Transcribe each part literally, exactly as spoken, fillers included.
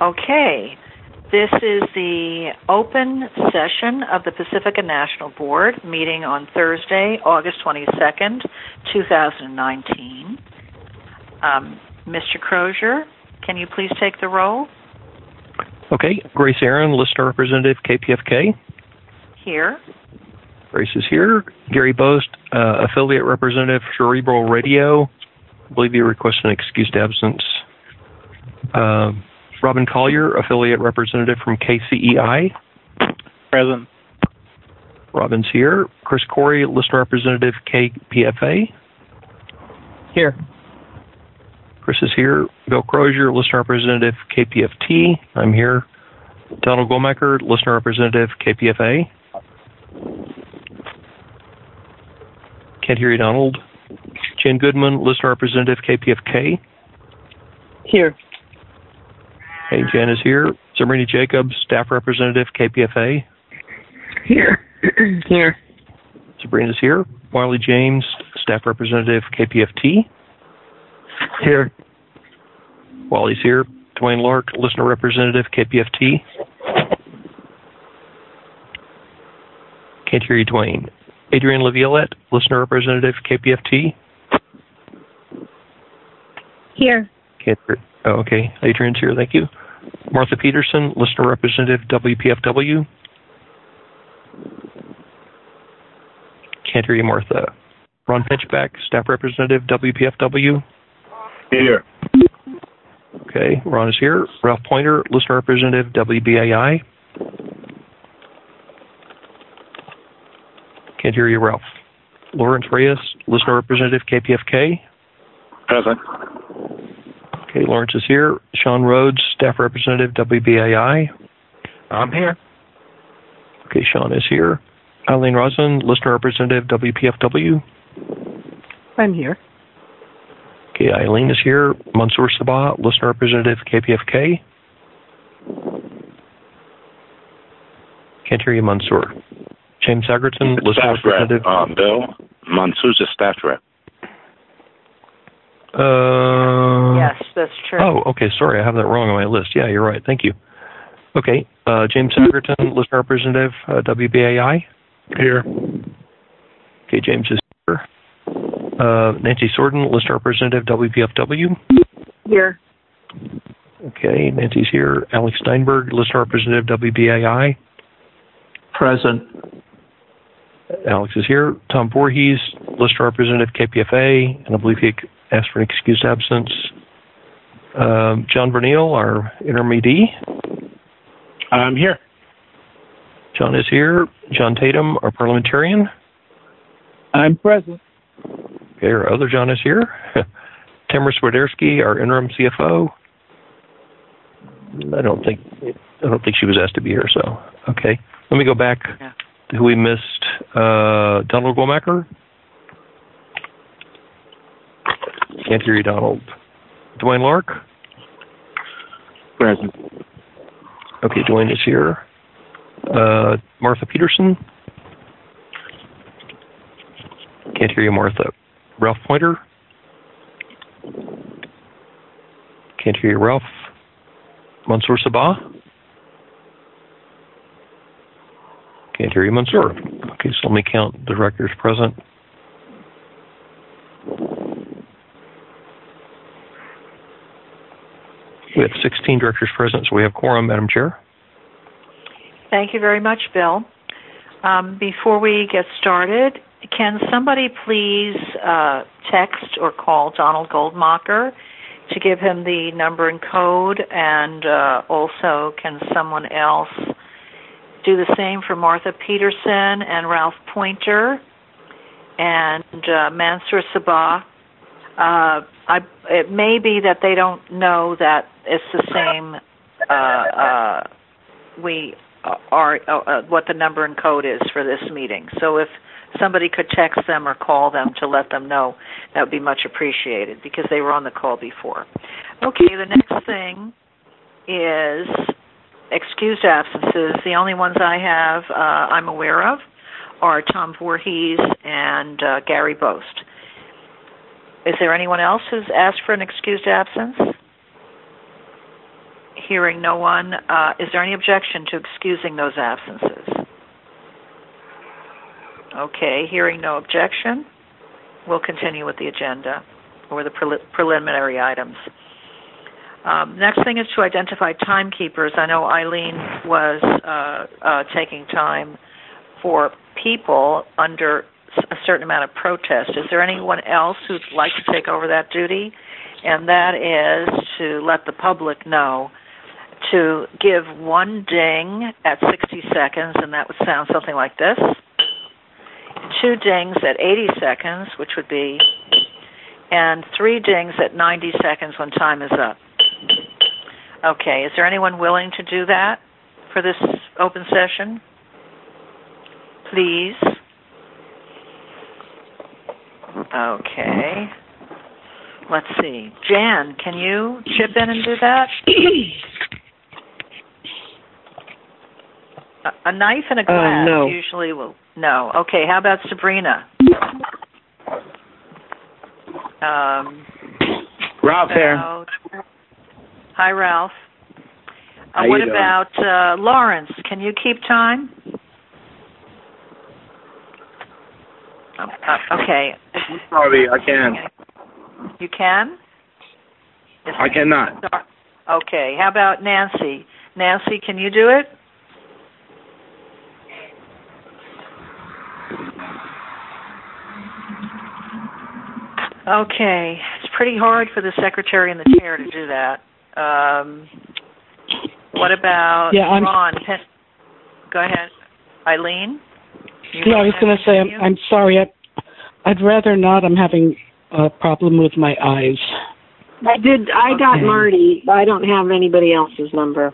Okay, this is the open session of the Pacifica National Board meeting on Thursday, August twenty-second, two thousand nineteen. Um, Mister Crozier, can you please take the roll? Okay, Grace Aaron, Listener Representative, K P F K. Here. Grace is here. Gary Boast, uh, Affiliate Representative, Cerebral Radio. I believe you requested an excused absence. Uh, Robin Collier, Affiliate Representative from K C E I. Present. Robin's here. Chris Corey, Listener Representative, K P F A. Here. Chris is here. Bill Crozier, Listener Representative, K P F T. I'm here. Donald Goldmacher, Listener Representative, K P F A. Can't hear you, Donald. Jan Goodman, Listener Representative, K P F K. Here. Hey, Jan is here. Sabrina Jacobs, Staff Representative, K P F A. Here. Here. Sabrina's here. Wiley James, Staff Representative, K P F T. Here. Wally's here. Dwayne Lark, Listener Representative, K P F T. Can't hear you, Dwayne. Adrienne Laviolette, Listener Representative, K P F T. Here. Can't hear. Oh, okay. Adrienne's here. Thank you. Martha Peterson, Listener Representative, W P F W. Can't hear you, Martha. Ron Pinchback, Staff Representative, W P F W. Here. Okay, Ron is here. Ralph Pointer, Listener Representative, W B A I. Can't hear you, Ralph. Lawrence Reyes, Listener Representative, K P F K. Present. Okay, Lawrence is here. Sean Rhodes, Staff Representative, W B A I. I'm here. Okay, Sean is here. Eileen Rosen, Listener Representative, W P F W. I'm here. Okay, Eileen is here. Mansour Sabah, Listener Representative, K P F K. Can't hear you, Mansour. James Sagerton, Listener Representative. Um, Bill, Mansour's a staff rep. Uh, yes, that's true. Oh, okay, sorry, I have that wrong on my list. Yeah, you're right. Thank you. Okay, uh, James Sagerton, Listener Representative, uh, W B A I. Here. Okay, James is here. Uh, Nancy Sorden, Listener Representative, W P F W. Here. Okay, Nancy's here. Alex Steinberg, Listener Representative, W B A I. Present. Alex is here. Tom Voorhees, Listener Representative, K P F A, and I believe he asked for an excused absence. Um, John Verneal, our interim E D. I'm here. John is here. John Tatum, our parliamentarian. I'm present. Okay, our other John is here. Tamara Swiderski, our interim C F O. I don't think I don't think she was asked to be here. So okay, let me go back Yeah. to who we missed. Uh, Donald Goldmacher. Can't hear you, Donald. Dwayne Lark. Present. Okay, Dwayne is here. Uh, Martha Peterson. Can't hear you, Martha. Ralph Pointer. Can't hear you, Ralph. Mansour Sabah. Can't hear you, Mansour. Okay, so let me count the directors present. We have sixteen directors present, so we have quorum, Madam Chair. Thank you very much, Bill. Um, before we get started, can somebody please uh, text or call Donald Goldmacher to give him the number and code, and uh, also can someone else do the same for Martha Peterson and Ralph Pointer and uh, Mansour Sabah? Uh, I, it may be that they don't know that it's the same. Uh, uh, we are uh, what the number and code is for this meeting. So if somebody could text them or call them to let them know, that would be much appreciated because they were on the call before. Okay, the next thing is excused absences. The only ones I have uh, I'm aware of are Tom Voorhees and uh, Gary Boast. Is there anyone else who's asked for an excused absence? Hearing no one, uh, is there any objection to excusing those absences? Okay, hearing no objection, we'll continue with the agenda or the pre- preliminary items. Um, next thing is to identify timekeepers. I know Eileen was uh, uh, taking time for people under a certain amount of protest. Is there anyone else who'd like to take over that duty? And that is to let the public know to give one ding at sixty seconds, and that would sound something like this. Two dings at eighty seconds, which would be, and three dings at ninety seconds when time is up. Okay, is there anyone willing to do that for this open session? Please. Okay. Let's see. Jan, can you chip in and do that? a, a knife and a glass uh, no. usually will. No. Okay, how about Sabrina? Um, Ralph here. about, hi, Ralph. Uh, How what you doing? about uh, Lawrence? Can you keep time? Uh, uh, okay. Sorry, I can. You can? I cannot. Okay. How about Nancy? Nancy, can you do it? Okay. It's pretty hard for the secretary and the chair to do that. Um, what about Yeah, I'm- Ron? Pen- Go ahead. Eileen? You No, I was want going to say, I'm, continue? I'm sorry. I, I'd rather not. I'm having a problem with my eyes. I did. I got Okay. Marty, but I don't have anybody else's number.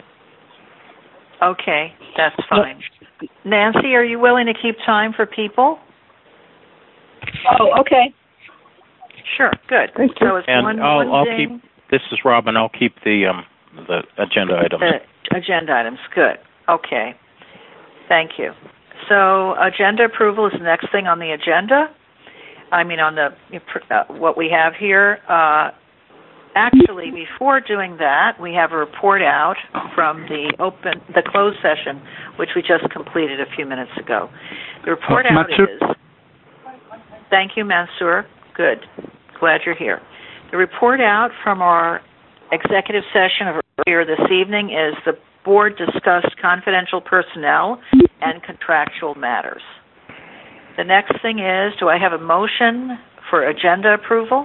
Okay, that's fine. Nancy, are you willing to keep time for people? Oh, okay. Sure, good. Thank you. So it's And one, I'll, one I'll ding, keep. This is Robin. I'll keep the um the agenda items. the agenda items. Good. Okay. Thank you. So agenda approval is the next thing on the agenda. I mean, on the uh, what we have here. Uh, actually, before doing that, we have a report out from the open, the closed session, which we just completed a few minutes ago. The report Uh, out Mansour? is. Thank you, Mansour. Good. Glad you're here. The report out from our executive session of earlier this evening is the board discussed confidential personnel and contractual matters. The next thing is, do I have a motion for agenda approval?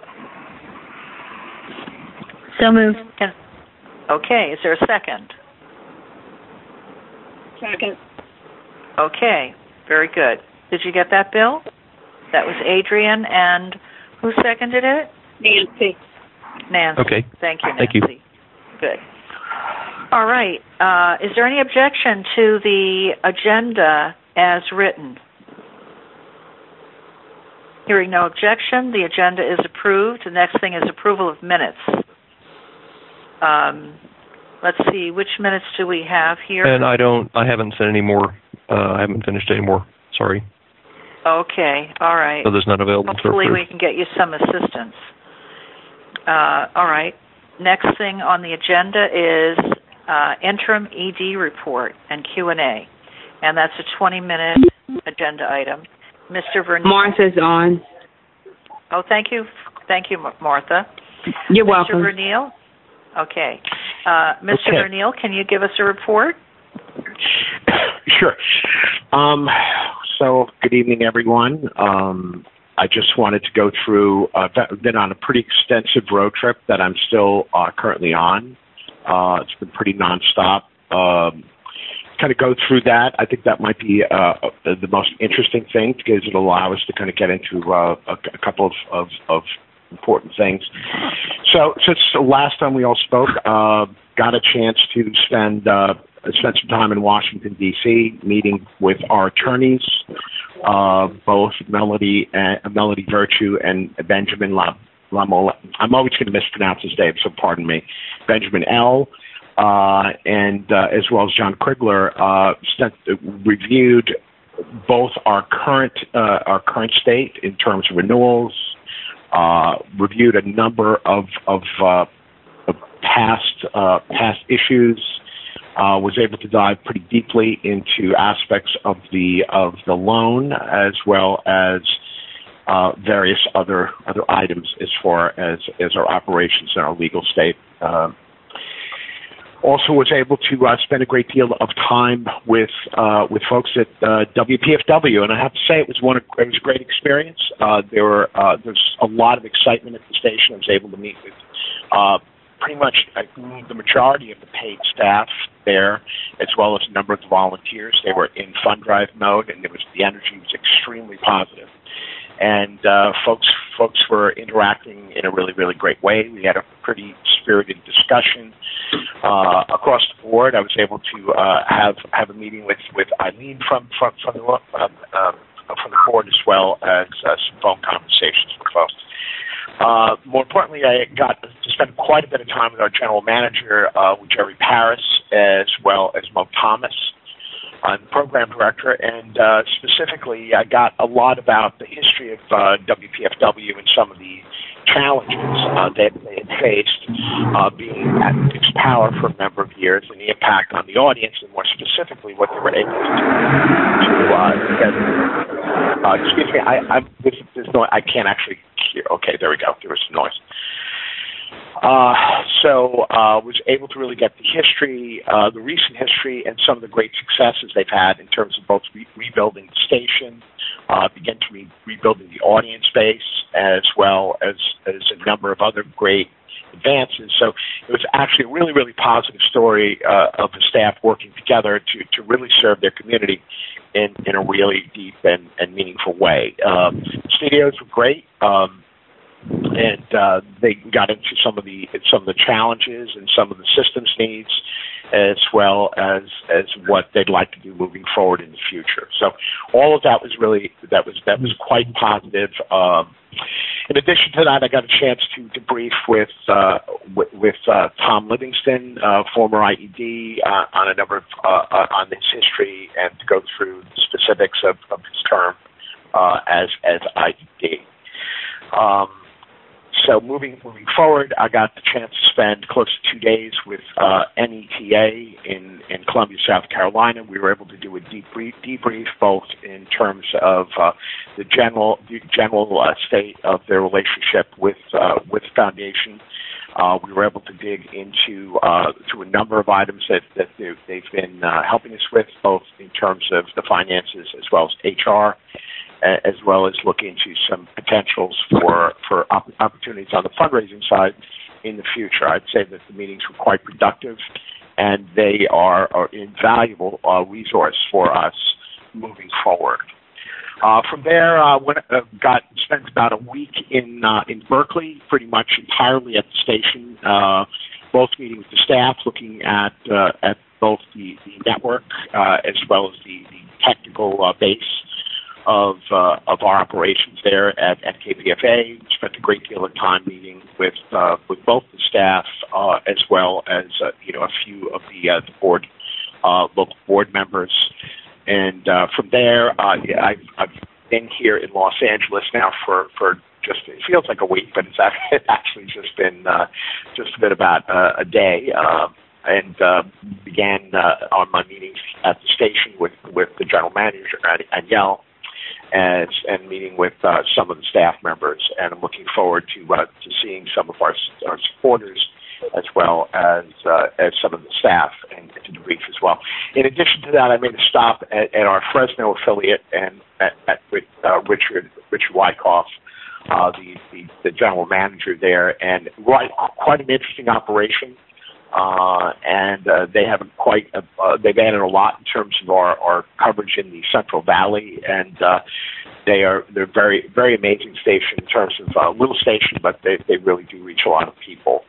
So moved. Can, okay, is there a second? Second. Okay, very good. Did you get that, Bill? That was Adrian, and who seconded it? Nancy. Nancy. Okay. Thank you, Nancy. Thank you. Good. All right. Uh, is there any objection to the agenda as written? Hearing no objection, the agenda is approved. The next thing is approval of minutes. Um, let's see, which minutes do we have here? And I don't, I haven't sent any more. Uh, I haven't finished any more. Sorry. Okay, all right. So there's none available to Hopefully approve. we can get you some assistance. Uh, all right. Next thing on the agenda is uh, interim E D report and Q and A, and that's a twenty-minute agenda item. Mister Vernil. Martha's on. Oh, thank you, thank you, Martha. You're Mister welcome. Vernil. Okay. Uh, Mister Okay. Vernil, can you give us a report? Sure. Um, so, good evening, everyone. Um, I just wanted to go through, uh, I've been on a pretty extensive road trip that I'm still uh, currently on. Uh, it's been pretty nonstop. Um, kind of go through that. I think that might be uh, the most interesting thing because it'll allow us to kind of get into uh, a, a couple of, of, of important things. So, since the last time we all spoke, uh, got a chance to spend uh, spent some time in Washington, D C, meeting with our attorneys, uh, both Melody and Melody Virtue and Benjamin La, Lamola. I'm always going to mispronounce his name, so pardon me. Benjamin L. Uh, and uh, as well as John Krigler, uh, sent, uh, reviewed both our current uh, our current state in terms of renewals, uh, reviewed a number of of, uh, of past uh, past issues. Uh, was able to dive pretty deeply into aspects of the of the loan as well as uh, various other other items as far as as our operations and our legal state. Uh, also, was able to uh, spend a great deal of time with uh, with folks at uh, W P F W, and I have to say it was one of, it was a great experience. Uh, there were uh, there's a lot of excitement at the station. I was able to meet with Uh, pretty much uh, the majority of the paid staff there, as well as a number of the volunteers. They were in fund drive mode, and there was the energy was extremely positive. And uh, folks folks were interacting in a really, really great way. We had a pretty spirited discussion uh, across the board. I was able to uh, have have a meeting with, with Eileen from from from the uh, uh, from the board, as well as uh, some phone conversations with folks. Uh, more importantly, I got to spend quite a bit of time with our general manager, uh, with Jerry Paris, as well as Mo Thomas, uh, the program director, and uh, specifically, I got a lot about the history of uh, W P F W and some of the challenges uh, that they had faced, uh, being at Fixed Power for a number of years, and the impact on the audience, and more specifically, what they were able to do to uh, get. Uh, excuse me, I, I'm, this, this no, I can't actually hear. Okay, there we go. There was some noise. Uh, so uh, was able to really get the history, uh, the recent history, and some of the great successes they've had in terms of both re- rebuilding the station, uh, begin to re- rebuilding the audience base, as well as, as a number of other great advances. So it was actually a really, really positive story uh, of the staff working together to, to really serve their community in, in a really deep and, and meaningful way. Um, studios were great. Um, and uh, they got into some of the some of the challenges and some of the systems needs, as well as as what they'd like to do moving forward in the future. So all of that was really that was that was quite positive. Um, in addition to that, I got a chance to debrief with uh, with, with uh, Tom Livingston, uh, former I E D, uh, on a number of uh, uh, on his history, and to go through the specifics of, of his term uh, as as I E D. Um, So moving moving forward, I got the chance to spend close to two days with uh, N E T A in, in Columbia, South Carolina. We were able to do a debrief, debrief both in terms of uh, the general the general uh, state of their relationship with uh, with the foundation. Uh, we were able to dig into uh, to a number of items that, that they've, they've been uh, helping us with, both in terms of the finances as well as H R, as well as look into some potentials for, for op- opportunities on the fundraising side in the future. I'd say that the meetings were quite productive, and they are an invaluable uh, resource for us moving forward. Uh, from there, uh, went, uh, got spent about a week in uh, in Berkeley, pretty much entirely at the station, uh, both meeting with the staff, looking at uh, at both the, the network uh, as well as the, the technical uh, base of uh, of our operations there at, at K P F A. We spent a great deal of time meeting with uh, with both the staff uh, as well as uh, you know a few of the, uh, the board uh, local board members. And uh, from there, uh, yeah, I've, I've been here in Los Angeles now for, for just it feels like a week, but it's actually, it's actually just been uh, just been about uh, a day. Uh, and uh, began uh, on my meetings at the station with, with the general manager, Aniel, and, and meeting with uh, some of the staff members. And I'm looking forward to uh, to seeing some of our, our supporters, as well as uh, as some of the staff, and to debrief as well. In addition to that, I made a stop at, at our Fresno affiliate and at, at with uh, Richard Richard Wyckoff, uh, the, the the general manager there, and right, quite an interesting operation. Uh, and uh, they have quite a, uh, they've added a lot in terms of our, our coverage in the Central Valley, and uh, they are they're very very amazing station in terms of uh, little station, but they they really do reach a lot of people.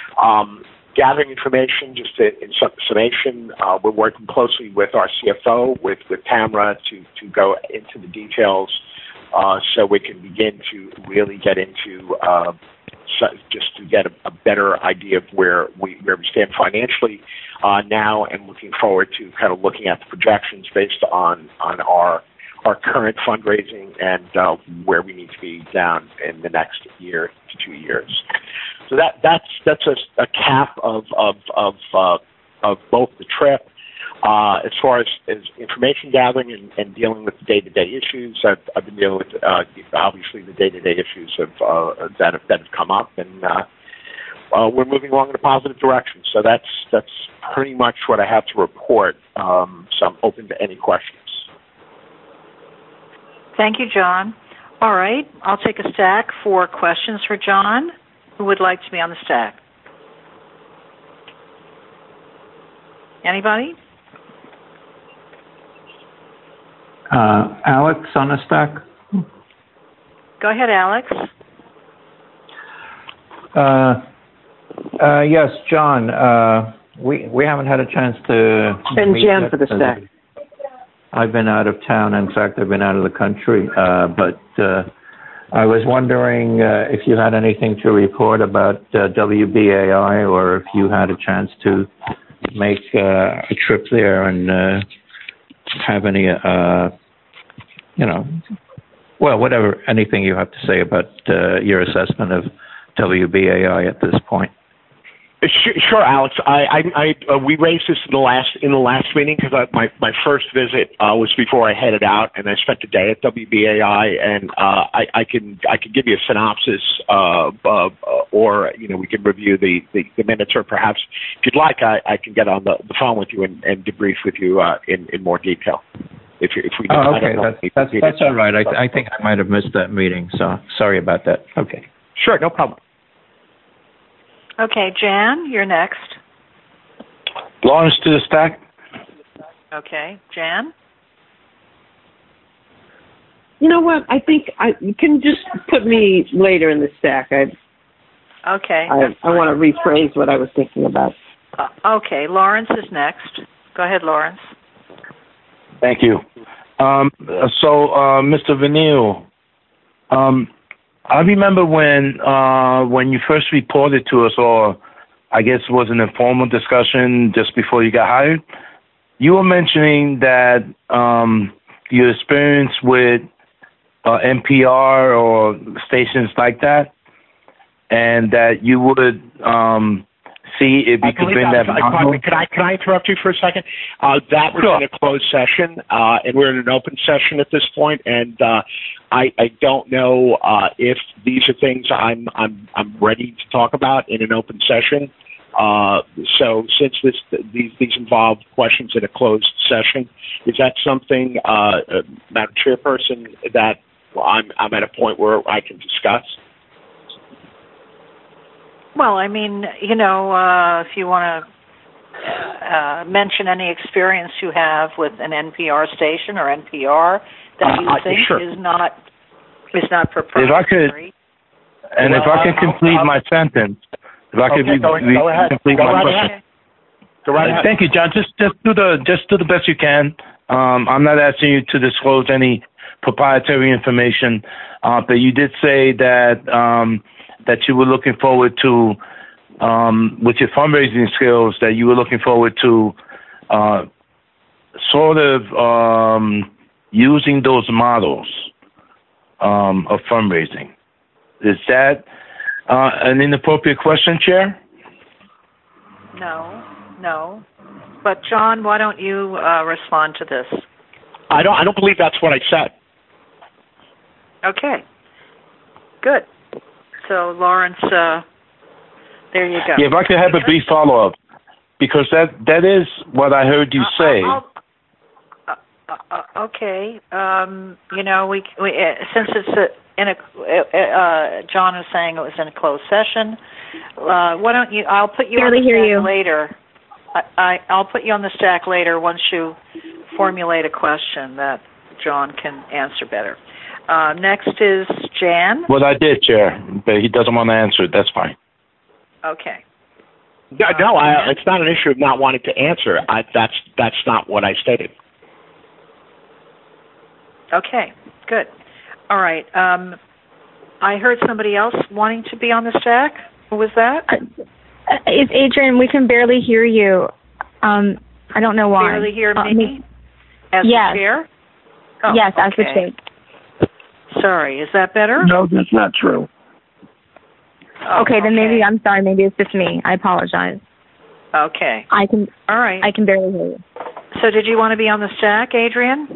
Um, gathering information, just to, in summation, uh, we're working closely with our C F O, with, with Tamara, to, to go into the details uh, so we can begin to really get into uh, so just to get a, a better idea of where we where we stand financially uh, now, and looking forward to kind of looking at the projections based on, on our our current fundraising and uh, where we need to be down in the next year to two years. So that that's that's a, a cap of of of, uh, of both the trip. Uh, as far as, as information gathering and, and dealing with the day-to-day issues, I've, I've been dealing with uh, obviously the day-to-day issues of uh, that have, that have come up, and uh, uh, we're moving along in a positive direction. So that's that's pretty much what I have to report. Um, so I'm open to any questions. Thank you, John. All right, I'll take a stack for questions for John. Who would like to be on the stack? Anybody? Uh, Alex on a stack. Go ahead, Alex. Uh, uh, yes, John. Uh, we we haven't had a chance to. And meet Jan yet. for the stack. I've been out of town. In fact, I've been out of the country. Uh, but uh, I was wondering uh, if you had anything to report about uh, W B A I, or if you had a chance to make uh, a trip there and. Uh, have any, uh, you know, well, whatever, anything you have to say about uh, your assessment of W B A I at this point. Sure, Alex. I, I, I uh, we raised this in the last in the last meeting because my my first visit uh, was before I headed out, and I spent a day at W B A I, and uh, I, I can I can give you a synopsis, uh, uh, or you know we can review the, the, the minutes, or perhaps if you'd like, I, I can get on the, the phone with you and, and debrief with you uh, in in more detail. If you, if we oh, okay, that's that's, that's all right. I, I think I might have missed that meeting, so sorry about that. Okay. Sure, no problem. Okay, Jan, you're next. Lawrence to the stack. Okay, Jan? You know what? I think I you can just put me later in the stack. I okay. I, I want to rephrase what I was thinking about. Uh, okay, Lawrence is next. Go ahead, Lawrence. Thank you. Um, so, uh, Mister Vanille, um, I remember when uh, when you first reported to us, or I guess it was an informal discussion just before you got hired, you were mentioning that um, your experience with uh, N P R or stations like that, and that you would um, see if you could bring that. I, I, can I can I interrupt you for a second? Uh, that was sure. in a closed session, uh, and we're in an open session at this point, and uh, I, I don't know uh, if these are things I'm I'm I'm ready to talk about in an open session. Uh, so since this these these involve questions in a closed session, is that something, uh, uh, Madam Chairperson, that I'm I'm at a point where I can discuss? Well, I mean, you know, uh, if you want to uh, mention any experience you have with an N P R station or N P R that you uh, think sure. is not is not proprietary. If I could, and well, if I can I'll, complete I'll, my sentence, if I okay, could re- go, re- go ahead. complete go my right question. Ahead. Go right ahead. Thank you, John. Just just do the just do the best you can. Um, I'm not asking you to disclose any proprietary information, uh, but you did say that um, that you were looking forward to, um, with your fundraising skills, that you were looking forward to uh, sort of um, using those models um, of fundraising. Is that uh, an inappropriate question, Chair? No, no. But John, why don't you uh, respond to this? I don't. I don't believe that's what I said. Okay. Good. So, Lawrence, uh, there you go. Yeah, if I could have a brief follow-up, because that that is what I heard you uh, say. Uh, uh, uh, okay. Um, you know, we, we uh, since it's a, in a uh, John was saying it was in a closed session. Uh, why don't you? I'll put you Barely on the hear stack you. later. I, I I'll put you on the stack later once you formulate a question that John can answer better. Uh, next is Jan. Well, I did, Chair, but he doesn't want to answer it. That's fine. Okay. No, no I, it's not an issue of not wanting to answer. I, that's that's not what I stated. Okay, good. All right. Um, I heard somebody else wanting to be on the stack. Who was that? Uh, it's Adrian. We can barely hear you. Um, I don't know why. Barely hear uh, me? As yes. the chair? Oh, yes, as the okay. chief. Sorry, is that better? No, that's not true. Oh, okay, then okay. maybe I'm sorry. Maybe it's just me. I apologize. Okay. I can. All right. I can barely hear you. So, did you want to be on the stack, Adrian?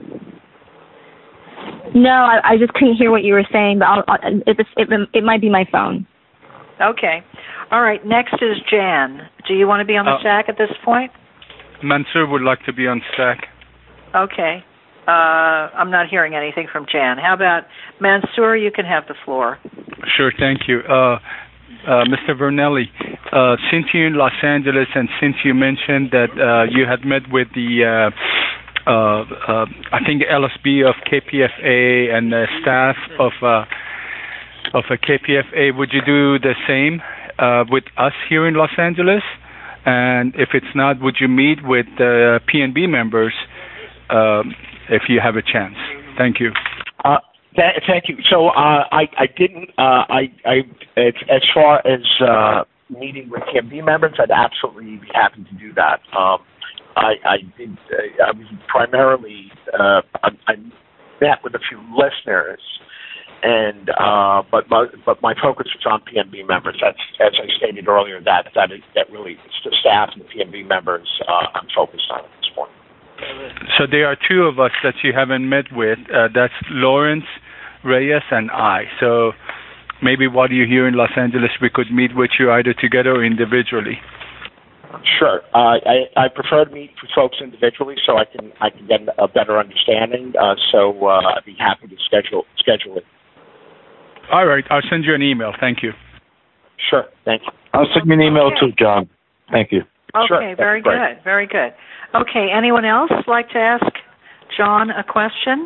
No, I, I just couldn't hear what you were saying. But I'll, I'll, it, it, it might be my phone. Okay. All right. Next is Jan. Do you want to be on the Uh, stack at this point? Mansour would like to be on stack. Okay. Uh, I'm not hearing anything from Jan. How about Mansour? You can have the floor. Sure, thank you. Uh, uh, Mister Vernelli, uh, since you're in Los Angeles and since you mentioned that uh, you had met with the, uh, uh, uh, I think, L S B of K P F A and the staff of uh, of a K P F A, would you do the same uh, with us here in Los Angeles? And if it's not, would you meet with the uh, P N B members um, if you have a chance? Thank you. Uh, th- thank you. So uh, I, I didn't. Uh, I, I as, as far as uh, meeting with P N B members, I'd absolutely be happy to do that. Um, I, I did. Uh, I was primarily. Uh, I, I met with a few listeners, and uh, but my but my focus was on P N B members. That's as I stated earlier. That that is, that really it's the staff and the P N B members uh, I'm focused on at this point. So there are two of us that you haven't met with. Uh, that's Lawrence Reyes and I. So maybe while you're here in Los Angeles, we could meet with you either together or individually. Sure. Uh, I, I prefer to meet with folks individually so I can I can get a better understanding. Uh, so uh, I'd be happy to schedule schedule it. All right. I'll send you an email. Thank you. Sure. Thank you. I'll send you an email Okay. too, John. Thank you. Okay, Sure, very great. good, very good. Okay, anyone else like to ask John a question?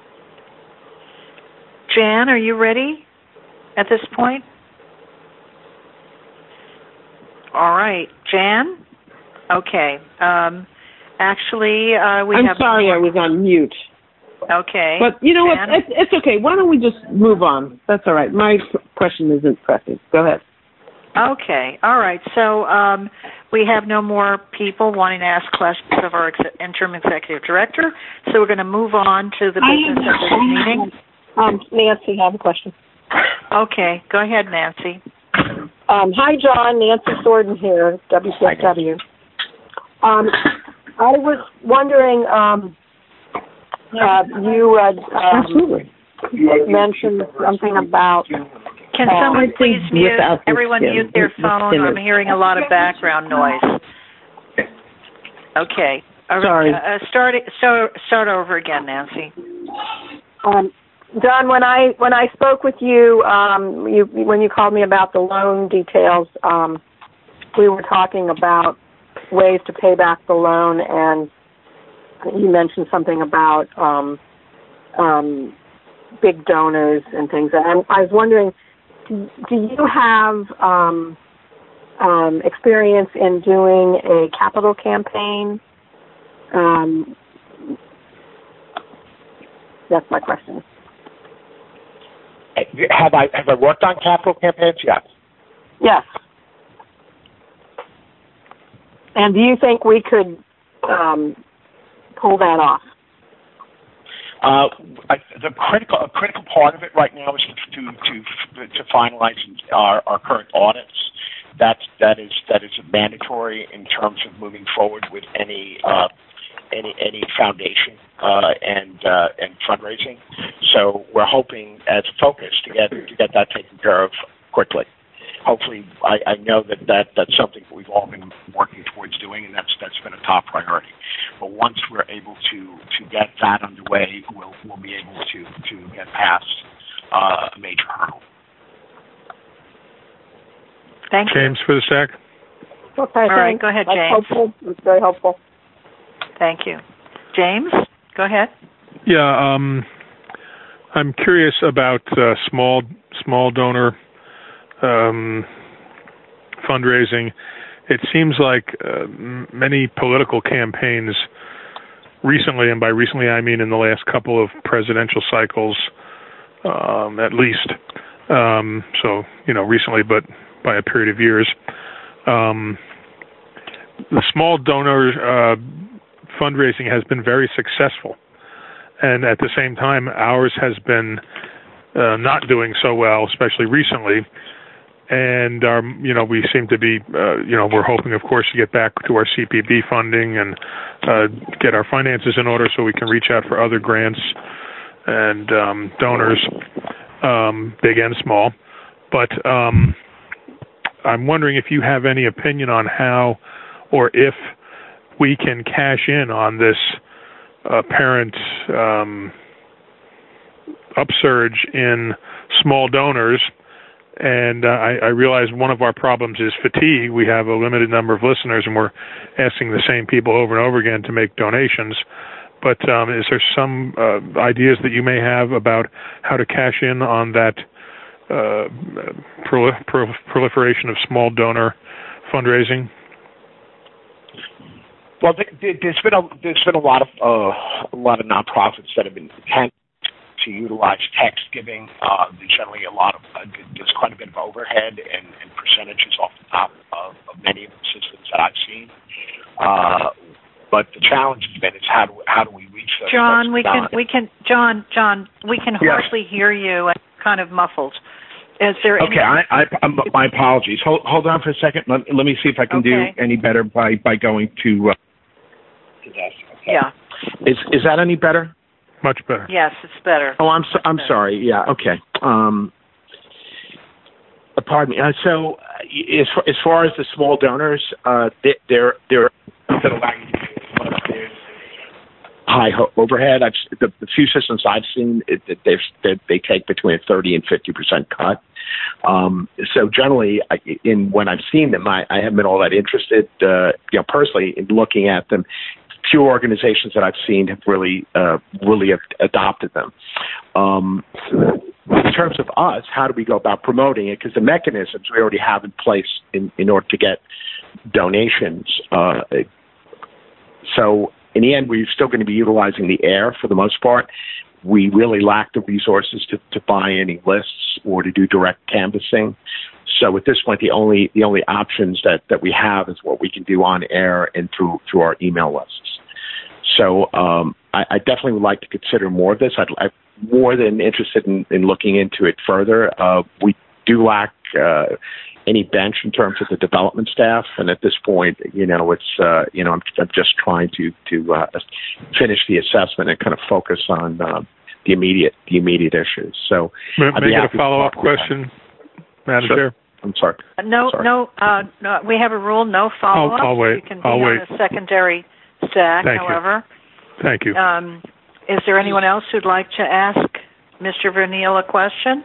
Jan, are you ready at this point? All right, Jan? Okay. Um, actually, uh, we I'm have... sorry I was on mute. Okay. But you know what? Jan? It's, it's okay. Why don't we just move on? That's all right. My p- question isn't pressing. Go ahead. Okay, all right. So um, we have no more people wanting to ask questions of our ex- interim executive director, so we're going to move on to the business of this meeting. Um, Nancy, I have a question. Okay, go ahead, Nancy. Um, hi, John. Nancy Sorden here, W C S W. Um, I was wondering, um, uh, you uh, um, Absolutely. mentioned something about... Can uh, someone please mute, without the everyone skin. mute their The phone? skin I'm is- hearing a lot of background noise. Okay. All right, Sorry. Uh, start, it- start, start over again, Nancy. Um, John, when I when I spoke with you, um, you when you called me about the loan details, um, we were talking about ways to pay back the loan, and you mentioned something about um, um, big donors and things. And I'm, I was wondering, do, do you have um, um, experience in doing a capital campaign? Um, that's my question. Have I have I worked on capital campaigns? Yes. Yes. And do you think we could um, pull that off? Uh, I, the critical a critical part of it right now is to to to finalize our, our current audits. That that is that is mandatory in terms of moving forward with any uh, any any foundation uh, and uh, and fundraising. So we're hoping as a focus to get to get that taken care of quickly. Hopefully, I, I know that, that that's something that we've all been working towards doing, and that's that's been a top priority. But once we're able to, to get that underway, we'll we'll be able to, to get past uh, a major hurdle. Thank you. James for the stack. Okay, All right, thanks. go ahead, That's James. helpful. It's very helpful. Thank you. James, go ahead. Yeah, um, I'm curious about uh, small small donor um, fundraising. It seems like uh, m- many political campaigns recently, and by recently I mean in the last couple of presidential cycles, um, at least. Um, so, you know, recently, but by a period of years. Um, the small donor uh, fundraising has been very successful. and at the same time, ours has been uh, not doing so well, especially recently. And um, you know, we seem to be, uh, you know, we're hoping, of course, to get back to our C P B funding and uh, get our finances in order so we can reach out for other grants and um, donors, um, big and small. But um, I'm wondering if you have any opinion on how or if we can cash in on this apparent um, upsurge in small donors. And uh, I, I realize one of our problems is fatigue. We have a limited number of listeners, and we're asking the same people over and over again to make donations. But um, is there some uh, ideas that you may have about how to cash in on that uh, prol- prol- proliferation of small donor fundraising? Well, there's been a there's been a lot of uh, a lot of nonprofits that have been intent to utilize text giving. Uh, there's generally a lot of uh, there's quite a bit of overhead and, and percentages off the top of, of many of the systems that I've seen. Uh, but the challenge has been is how do how do we reach those? John, we can not? we can John John we can Yes. hardly hear you. And kind of muffled. Is there Okay, any- I, I, I'm, my apologies. Hold, hold on for a second. Let, let me see if I can Okay. do any better by, by going to. Uh, to this. Okay. Yeah. Is is that any better? Much better. Yes, it's better. Oh, I'm so, I'm sorry. Yeah. Okay. Um, uh, pardon me. Uh, so, uh, as far, as far as the small donors, uh, they, they're they're high ho- overhead. I've, the, the few systems I've seen, it, it, they've, they they take between a thirty and fifty percent cut. Um, so generally, I, in when I've seen them, I, I haven't been all that interested. Uh, you know, personally, in looking at them. Few organizations that I've seen have really, uh, really have adopted them. Um, in terms of us, how do we go about promoting it? Because the mechanisms we already have in place in, in order to get donations. Uh, so in the end, we're still going to be utilizing the air for the most part. We really lack the resources to, to buy any lists or to do direct canvassing. So at this point, the only the only options that, that we have is what we can do on air and through through our email lists. So um, I, I definitely would like to consider more of this. I'd, I'm more than interested in, in looking into it further. Uh, we do lack uh, any bench in terms of the development staff, and at this point, you know, it's uh, you know I'm, I'm just trying to to uh, finish the assessment and kind of focus on uh, the immediate the immediate issues. So May, I'd may be I get happy a follow-up to talk with question, Madam Sure. Chair? I'm sorry. No, Sorry. no, uh, no. We have a rule: no follow-up. I'll wait. You can be I'll on wait. a secondary stack. Thank you. however, Thank you. Um, is there anyone else who'd like to ask Mister Verneal a question?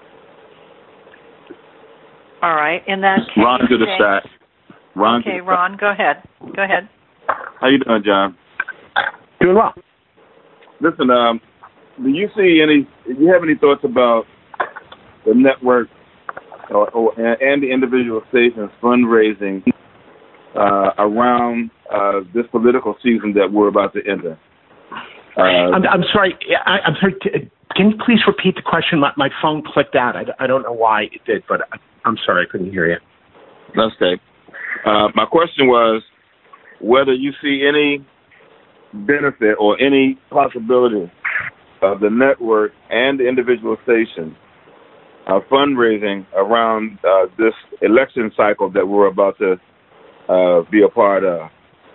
All right. In that case, Ron to the James- stack. Ron. to Okay, the Ron, go ahead. Go ahead. stack. How you doing, John? Doing well. Listen, um, do you see any? Do you have any thoughts about the network or, or and the individual stations fundraising uh, around uh, this political season that we're about to enter? Uh, I'm, I'm sorry. I, I'm sorry. T- Can you please repeat the question? My, my phone clicked out. I, I don't know why it did, but I, I'm sorry. I couldn't hear you. Okay. Uh, my question was whether you see any benefit or any possibility of the network and the individual stations uh, fundraising around uh, this election cycle that we're about to uh, be a part of.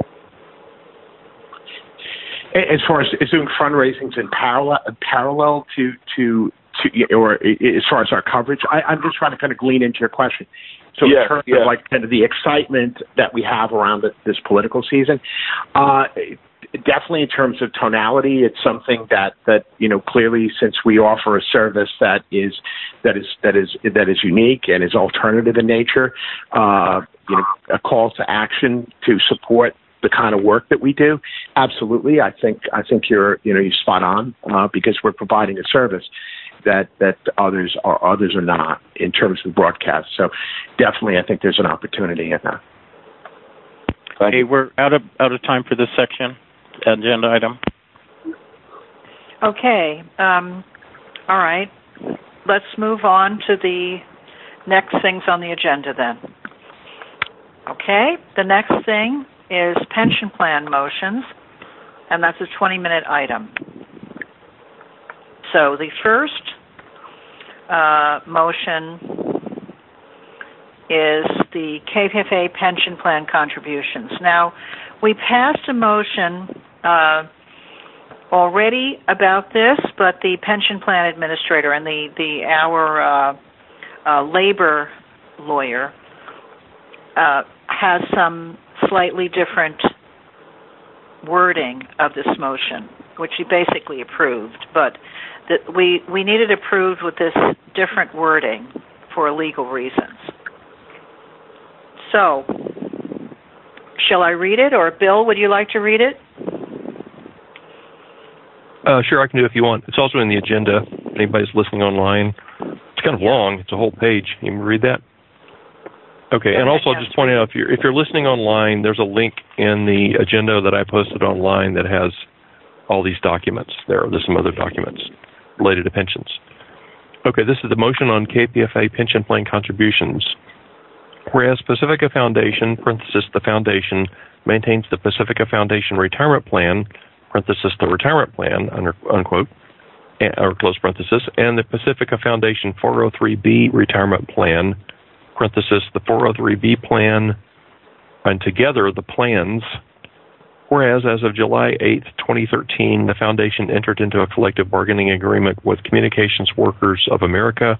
As far as, as doing fundraisings in parallel, parallel to, to, to, or as far as our coverage, I, I'm just trying to kind of glean into your question. So Yes, in terms yes. of like kind of the excitement that we have around the, this political season, uh, definitely in terms of tonality, it's something that, that, you know, clearly since we offer a service that is, that is, that is, that is unique and is alternative in nature, uh, you know, a call to action to support the kind of work that we do. Absolutely. I think, I think you're, you know, you're spot on, uh, because we're providing a service that, that others are, others are not in terms of broadcast. So definitely, I think there's an opportunity in that. Hey, we're out of, out of time for this section, agenda item. Okay. Um, all right. Let's move on to the next things on the agenda then. Okay. The next thing is pension plan motions, and that's a twenty-minute item. So the first uh, motion is the K P F A pension plan contributions. Now, we passed a motion uh, already about this, but the pension plan administrator and the, the our uh, uh, labor lawyer uh, has some slightly different wording of this motion, which he basically approved, but that we, we need it approved with this different wording for legal reasons. So, shall I read it, or Bill, would you like to read it? Uh, sure, I can do it if you want. It's also in the agenda. If anybody's listening online, it's kind of long. It's a whole page. You can read that. Okay, and also I'll just point out, if you're if you're listening online, there's a link in the agenda that I posted online that has all these documents. There, there's some other documents related to pensions. Okay, this is the motion on K P F A pension plan contributions. Whereas Pacifica Foundation, parenthesis, the foundation, maintains the Pacifica Foundation retirement plan, parenthesis, the retirement plan, under, unquote, or close parenthesis, and the Pacifica Foundation four oh three B retirement plan, parenthesis, the four oh three B plan, and together the plans. Whereas as of July eighth, twenty thirteen, the foundation entered into a collective bargaining agreement with Communications Workers of America,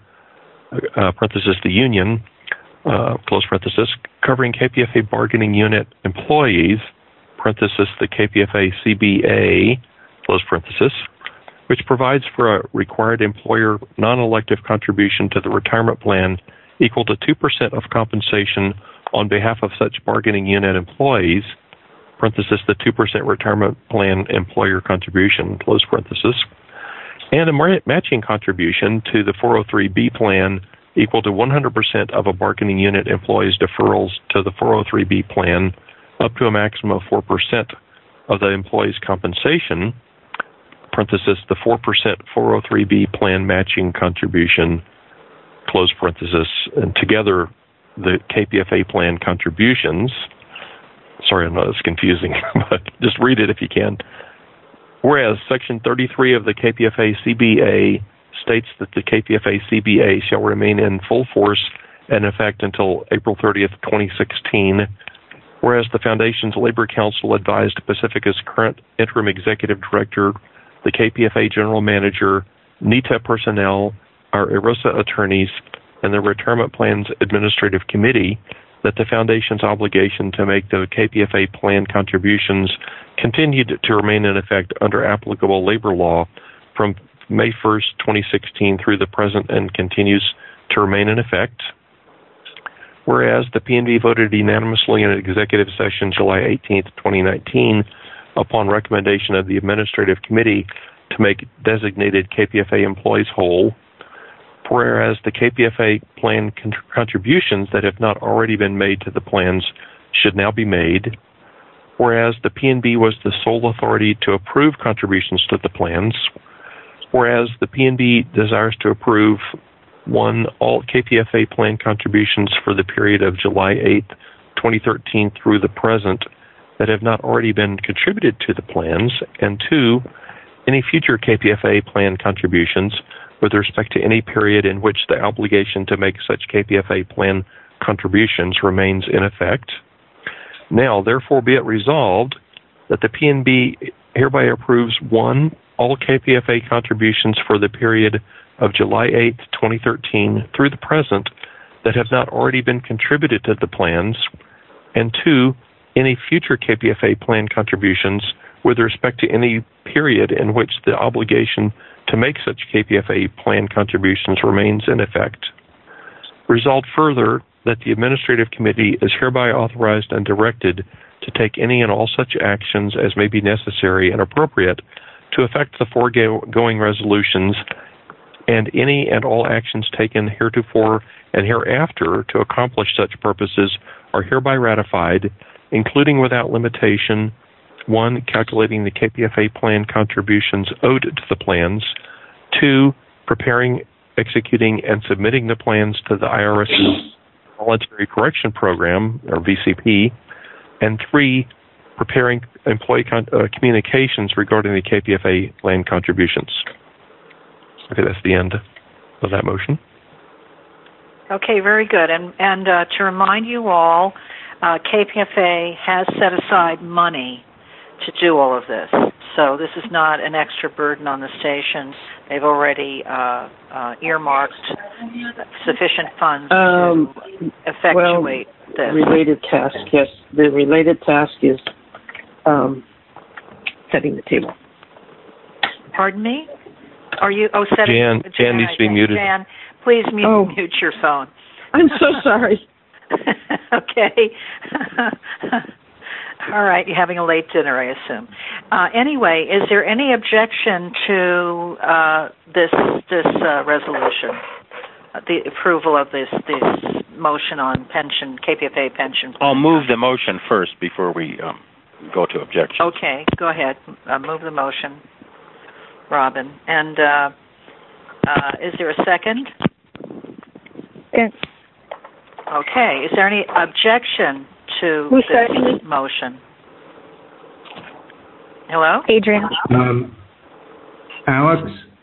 uh, parenthesis, the union, uh, close parenthesis, covering K P F A bargaining unit employees, parenthesis, the K P F A C B A, close parenthesis, which provides for a required employer non-elective contribution to the retirement plan equal to two percent of compensation on behalf of such bargaining unit employees, parenthesis, the two percent retirement plan employer contribution, close parenthesis, and a matching contribution to the four oh three B plan equal to one hundred percent of a bargaining unit employee's deferrals to the four oh three B plan up to a maximum of four percent of the employee's compensation, parenthesis, the four percent four oh three B plan matching contribution, close parenthesis, and together the K P F A plan contributions. Sorry, I know it's confusing, but just read it if you can. Whereas Section thirty-three of the K P F A C B A states that the K P F A C B A shall remain in full force and effect until April thirtieth, twenty sixteen, whereas the Foundation's Labor Council advised Pacifica's current interim executive director, the K P F A general manager, NITA personnel, our ERISA attorneys, and the Retirement Plans Administrative Committee that the Foundation's obligation to make the K P F A plan contributions continued to remain in effect under applicable labor law from May first, twenty sixteen through the present and continues to remain in effect. Whereas the P N B voted unanimously in an executive session July eighteenth, twenty nineteen, upon recommendation of the Administrative Committee to make designated K P F A employees whole, whereas the K P F A plan con- contributions that have not already been made to the plans should now be made, whereas the P N B was the sole authority to approve contributions to the plans, whereas the P N B desires to approve, one, all K P F A plan contributions for the period of July eighth, twenty thirteen through the present that have not already been contributed to the plans, and two, any future K P F A plan contributions with respect to any period in which the obligation to make such K P F A plan contributions remains in effect. Now, therefore, be it resolved that the P N B hereby approves, one, all K P F A contributions for the period of July eighth, twenty thirteen through the present that have not already been contributed to the plans, and two, any future K P F A plan contributions with respect to any period in which the obligation to make such K P F A plan contributions remains in effect. Resolved further that the Administrative Committee is hereby authorized and directed to take any and all such actions as may be necessary and appropriate to effect the foregoing resolutions, and any and all actions taken heretofore and hereafter to accomplish such purposes are hereby ratified, including without limitation, one, calculating the K P F A plan contributions owed to the plans, two, preparing, executing, and submitting the plans to the IRS's Voluntary Correction Program, or V C P, and three, preparing employee con- uh, communications regarding the K P F A plan contributions. Okay, that's the end of that motion. Okay, very good. And and uh, to remind you all, uh, K P F A has set aside money to do all of this. So this is not an extra burden on the station. They've already uh, uh, earmarked sufficient funds Um, to effectuate well, this. Related task, yes. The related task is um, setting the table. Pardon me? Are you? Oh, setting. Jan, Jan, Jan needs to be muted. Jan, please mute, oh. mute your phone. I'm so sorry. Okay. All right, you're having a late dinner, I assume. Uh, anyway, is there any objection to uh, this this uh, resolution, uh, the approval of this this motion on pension, K P F A pension? I'll move the motion first before we um, go to objection. Okay, go ahead. Uh, move the motion, Robin. And uh, uh, is there a second? Yes. Okay. Is there any objection to Who this seconded? motion? Hello? Adrian. Um, Alex?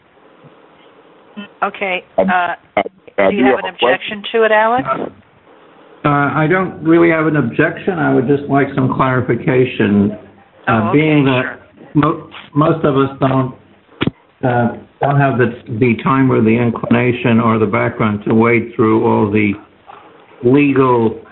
Okay. Uh, I do you do have have an a question. objection to it, Alex? Uh, I don't really have an objection. I would just like some clarification. Uh, Oh, okay, being that sure. mo- most of us don't uh, don't have the, the time or the inclination or the background to wade through all the legal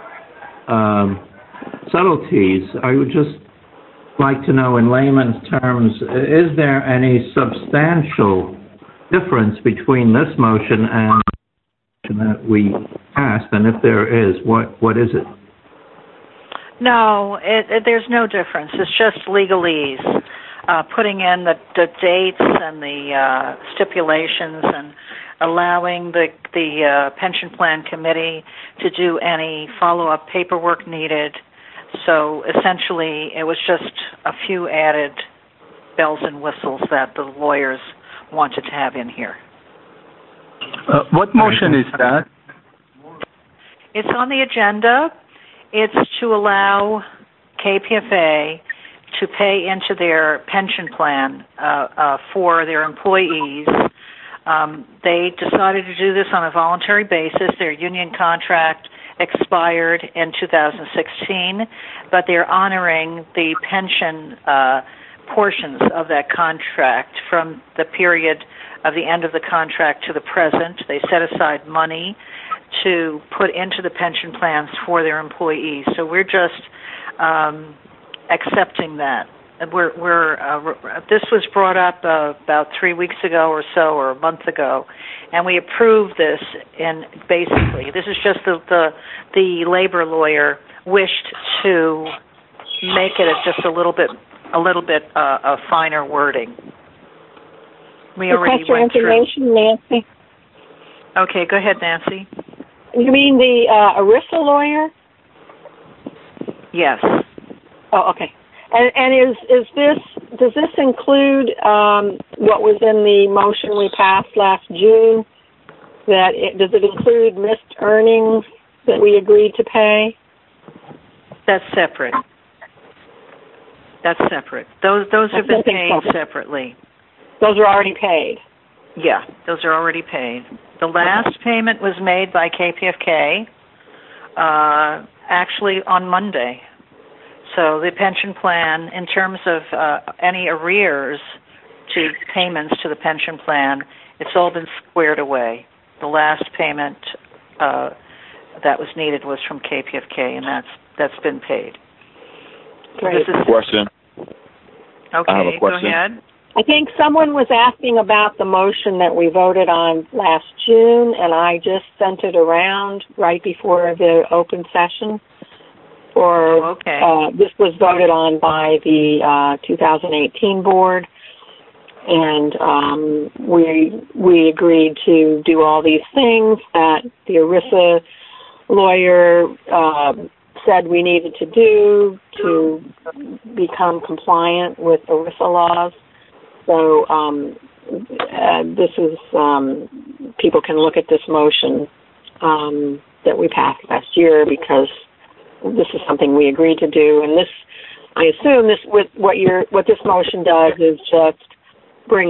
um, subtleties, I would just like to know in layman's terms, is there any substantial difference between this motion and the motion that we passed? And if there is, what what is it? No, it, it, there's no difference. It's just legalese, uh, putting in the, the dates and the uh, stipulations and allowing the the uh, pension plan committee to do any follow-up paperwork needed. So essentially, it was just a few added bells and whistles that the lawyers wanted to have in here. Uh, what motion is that? It's on the agenda. It's to allow K P F A to pay into their pension plan uh, uh, for their employees. Um, they decided to do this on a voluntary basis. Their union contract expired in two thousand sixteen, but they're honoring the pension uh, portions of that contract from the period of the end of the contract to the present. They set aside money to put into the pension plans for their employees. So we're just um, accepting that. We're, we're uh, this was brought up uh, about three weeks ago or so, or a month ago, and we approved this. And basically, this is just the the, the labor lawyer wished to make it just a little bit a little bit uh, a finer wording. We already Request your went information, through. Nancy. Okay, go ahead, Nancy. You mean the uh, ERISA lawyer? Yes. Oh, okay. And, and is is this does this include um, what was in the motion we passed last June? That it, does it include missed earnings that we agreed to pay? That's separate. That's separate. Those those have been paid separately. Those are already paid. Yeah, those are already paid. The last payment was made by K P F K uh, actually on Monday. So the pension plan, in terms of uh, any arrears to payments to the pension plan, it's all been squared away. The last payment uh, that was needed was from K P F K, and that's that's been paid. Great. This is Question. Okay, I have a question. go ahead. I think someone was asking about the motion that we voted on last June, and I just sent it around right before the open session. For okay. uh, this was voted on by the uh, two thousand eighteen board, and um, we we agreed to do all these things that the ERISA lawyer uh, said we needed to do to become compliant with ERISA laws. So um, uh, this is, um, people can look at this motion um, that we passed last year because this is something we agreed to do. And this, I assume this, with what you're, what this motion does is just bring us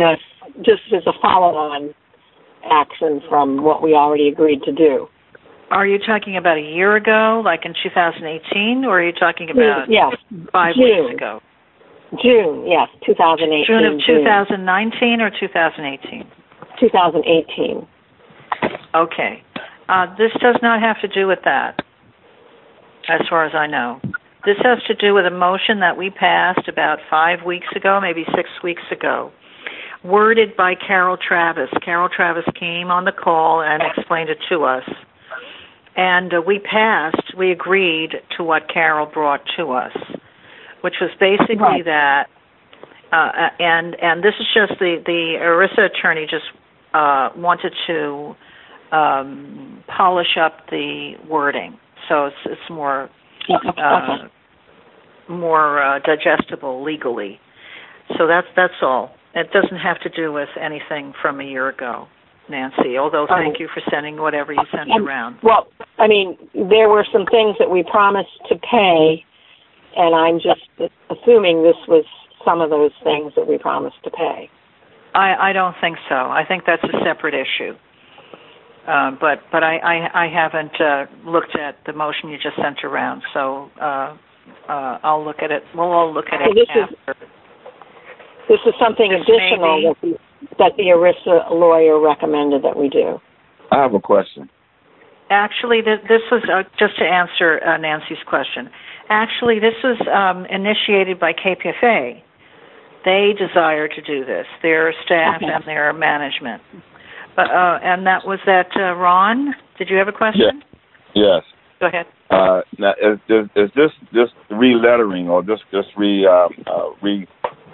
just as a follow-on action from what we already agreed to do. Are you talking about a year ago, like in two thousand eighteen, or are you talking about yes. five June. weeks ago? June, yes, two thousand eighteen. June of two thousand nineteen or two thousand eighteen? two thousand eighteen. Okay. Uh, this does not have to do with that, as far as I know. This has to do with a motion that we passed about five weeks ago, maybe six weeks ago, worded by Carol Travis. Carol Travis came on the call and explained it to us. And uh, we passed, we agreed to what Carol brought to us, which was basically right. that, uh, and and this is just the, the ERISA attorney just uh, wanted to um, polish up the wording. So it's, it's more uh, more uh, digestible legally. So that's that's all. It doesn't have to do with anything from a year ago, Nancy, although thank um, you for sending whatever you sent and, around. Well, I mean, there were some things that we promised to pay, and I'm just assuming this was some of those things that we promised to pay. I, I don't think so. I think that's a separate issue. Uh, but but I, I, I haven't uh, looked at the motion you just sent around, so uh, uh, I'll look at it. We'll all look at so it this after. Is, this is something this additional that the, that the ERISA lawyer recommended that we do. I have a question. Actually, this, this was, uh, just to answer uh, Nancy's question, actually this was um, initiated by K P F A. They desire to do this, their staff okay. and their management. But, uh, and that was that, uh, Ron? Did you have a question? Yeah. Yes. Go ahead. Uh, now, is, is, is this just re-lettering or just just re uh, uh, re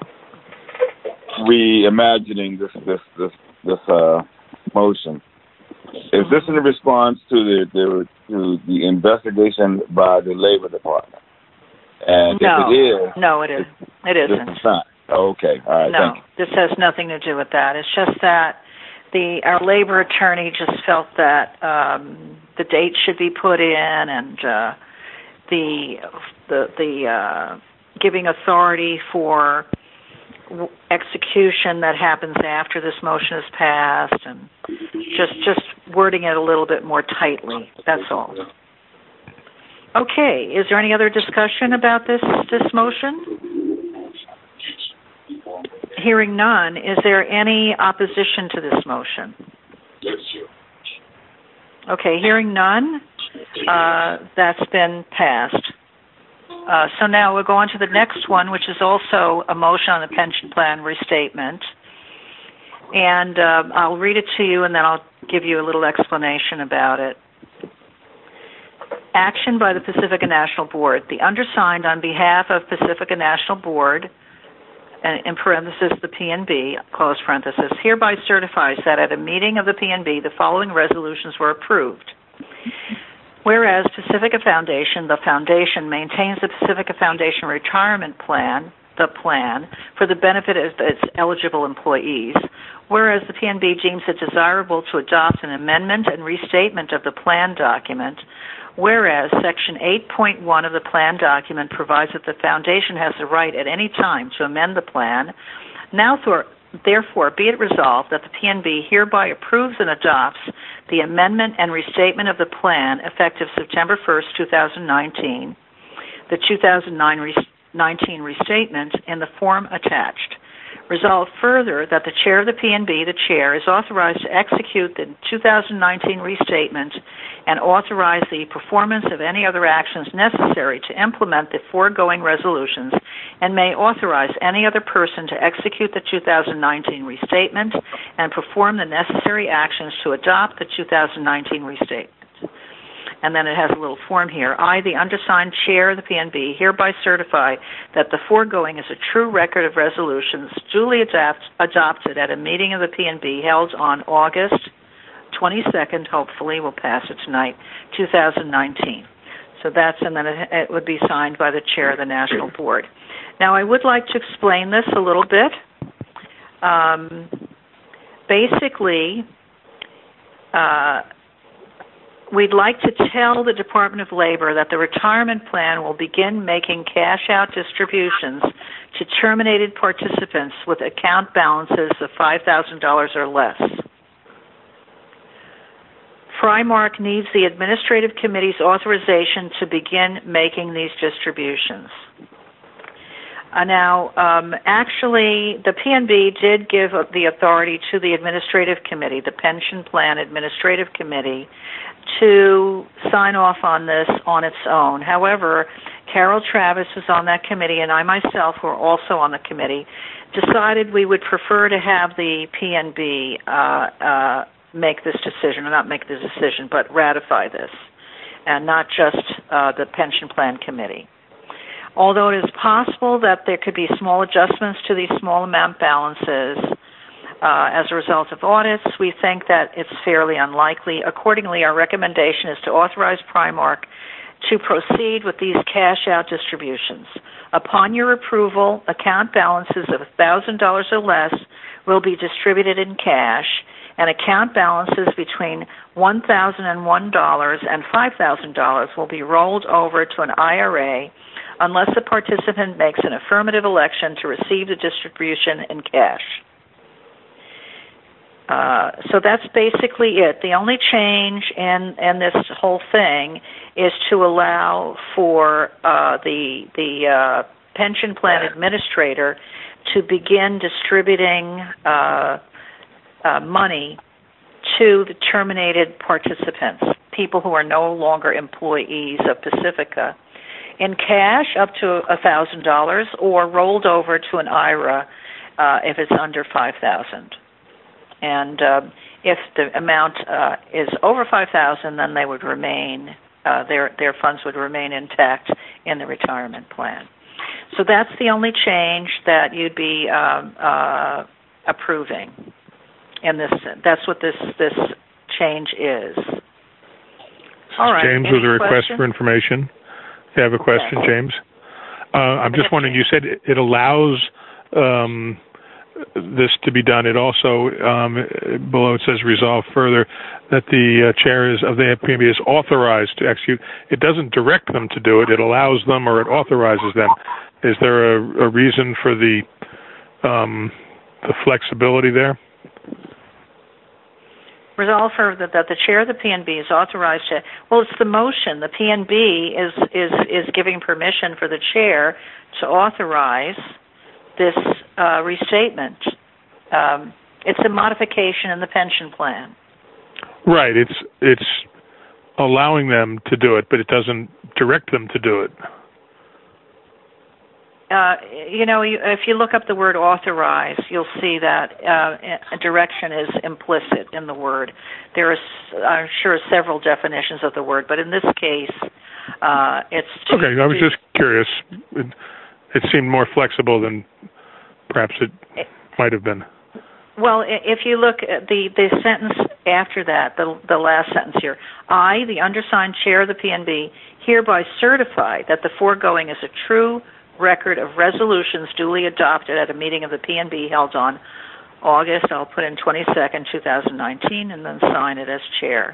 reimagining this this this this uh, motion? Is this in response to the, the to the investigation by the Labor Department? And no, if it is, no, it is. It isn't. This is not. Okay. All right. No, thank you. This has nothing to do with that. It's just that the our labor attorney just felt that um, the date should be put in, and uh, the the the uh, giving authority for execution that happens after this motion is passed, and just just wording it a little bit more tightly. That's all. Okay. Is there any other discussion about this this motion? Hearing none, is there any opposition to this motion? Okay, hearing none, uh, that's been passed. Uh, so now we'll go on to the next one, which is also a motion on the pension plan restatement. And uh, I'll read it to you, and then I'll give you a little explanation about it. Action by the Pacifica National Board. The undersigned, on behalf of Pacifica National Board, and in parenthesis, the P N B, close parenthesis, hereby certifies that at a meeting of the P N B, the following resolutions were approved. Whereas Pacifica Foundation, the foundation, maintains the Pacifica Foundation Retirement Plan, the plan, for the benefit of its eligible employees. Whereas the P N B deems it desirable to adopt an amendment and restatement of the plan document. Whereas Section eight point one of the plan document provides that the Foundation has the right at any time to amend the plan, now th- therefore be it resolved that the P N B hereby approves and adopts the amendment and restatement of the plan effective September first, twenty nineteen, the two thousand nineteen restatement in the form attached. Resolved further that the chair of the P N B, the chair, is authorized to execute the two thousand nineteen restatement and authorize the performance of any other actions necessary to implement the foregoing resolutions, and may authorize any other person to execute the two thousand nineteen restatement and perform the necessary actions to adopt the two thousand nineteen restatement. And then it has a little form here. I, the undersigned chair of the P N B, hereby certify that the foregoing is a true record of resolutions duly adapt, adopted at a meeting of the P N B held on August twenty-second, hopefully we'll pass it tonight, two thousand nineteen. So that's, and then it, it would be signed by the chair of the National Board. Now, I would like to explain this a little bit. Um, basically, uh, we'd like to tell the Department of Labor that the retirement plan will begin making cash-out distributions to terminated participants with account balances of five thousand dollars or less. Primark needs the Administrative Committee's authorization to begin making these distributions. Uh, now, um, actually, the P N B did give the authority to the Administrative Committee, the Pension Plan Administrative Committee, to sign off on this on its own. However, Carol Travis was on that committee, and I myself, who are also on the committee, decided we would prefer to have the P N B uh, uh, make this decision, or not make the decision, but ratify this, and not just uh, the Pension Plan Committee. Although it is possible that there could be small adjustments to these small amount balances uh, as a result of audits, we think that it's fairly unlikely. Accordingly, our recommendation is to authorize Primark to proceed with these cash-out distributions. Upon your approval, account balances of one thousand dollars or less will be distributed in cash, and account balances between one thousand one dollars and five thousand dollars will be rolled over to an I R A unless the participant makes an affirmative election to receive the distribution in cash. Uh, so that's basically it. The only change in, in this whole thing is to allow for uh, the, the uh, pension plan administrator to begin distributing uh, uh, money to the terminated participants, people who are no longer employees of Pacifica, in cash up to one thousand dollars or rolled over to an I R A uh, if it's under five thousand dollars. And uh, if the amount uh, is over five thousand dollars, then they would remain, uh, their, their funds would remain intact in the retirement plan. So that's the only change that you'd be um, uh, approving. And this, that's what this, this change is. All right. James with a request for information. You have a question, yes. James? Uh, I'm just wondering, you said it allows um, this to be done. It also, um, below it says resolve further, that the uh, chair is, of the P N B is authorized to execute. It doesn't direct them to do it. It allows them or it authorizes them. Is there a, a reason for the um, the flexibility there? Resolve for that, that the chair of the P N B is authorized to. Well, it's the motion. The P N B is is is giving permission for the chair to authorize this uh, restatement. Um, it's a modification in the pension plan. Right. It's it's allowing them to do it, but it doesn't direct them to do it. Uh, you know, you, if you look up the word authorize, you'll see that uh, direction is implicit in the word. There is, I'm sure, several definitions of the word, but in this case, uh, it's... To, okay, I was just curious. It, it seemed more flexible than perhaps it, it might have been. Well, if you look at the, the sentence after that, the, the last sentence here, I, the undersigned chair of the P N B, hereby certify that the foregoing is a true record of resolutions duly adopted at a meeting of the P N B held on August, I'll put in twenty-second, twenty nineteen, and then sign it as chair.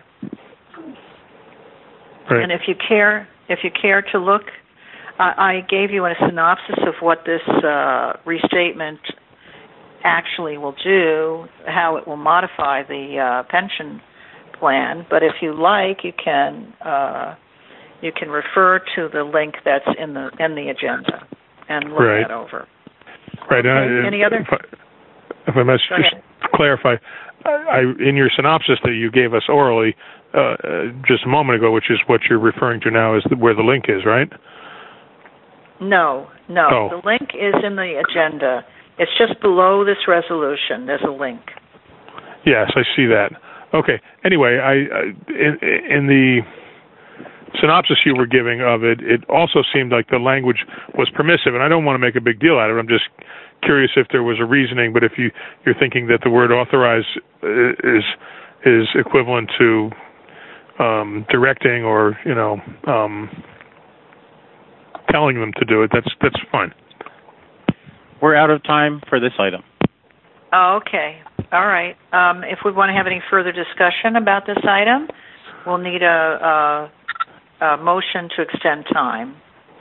Right. And if you care, if you care to look, I, I gave you a synopsis of what this uh, restatement actually will do, how it will modify the uh, pension plan. But if you like, you can uh, you can refer to the link that's in the in the agenda and look right. that over. Right. Okay. Uh, Any other? If I, if I must Go just ahead. clarify, I, in your synopsis that you gave us orally uh, just a moment ago, which is what you're referring to now, is the, where the link is, right? No, no. Oh. The link is in the agenda. It's just below this resolution. There's a link. Yes, I see that. Okay. Anyway, I, I in, in the synopsis you were giving of it, it also seemed like the language was permissive, and I don't want to make a big deal out of it. I'm just curious if there was a reasoning, but if you, you're thinking that the word authorize is is equivalent to um, directing or, you know, um, telling them to do it, that's that's fine. We're out of time for this item. Oh, okay. All right. Um, if we want to have any further discussion about this item, we'll need a, a, a motion to extend time.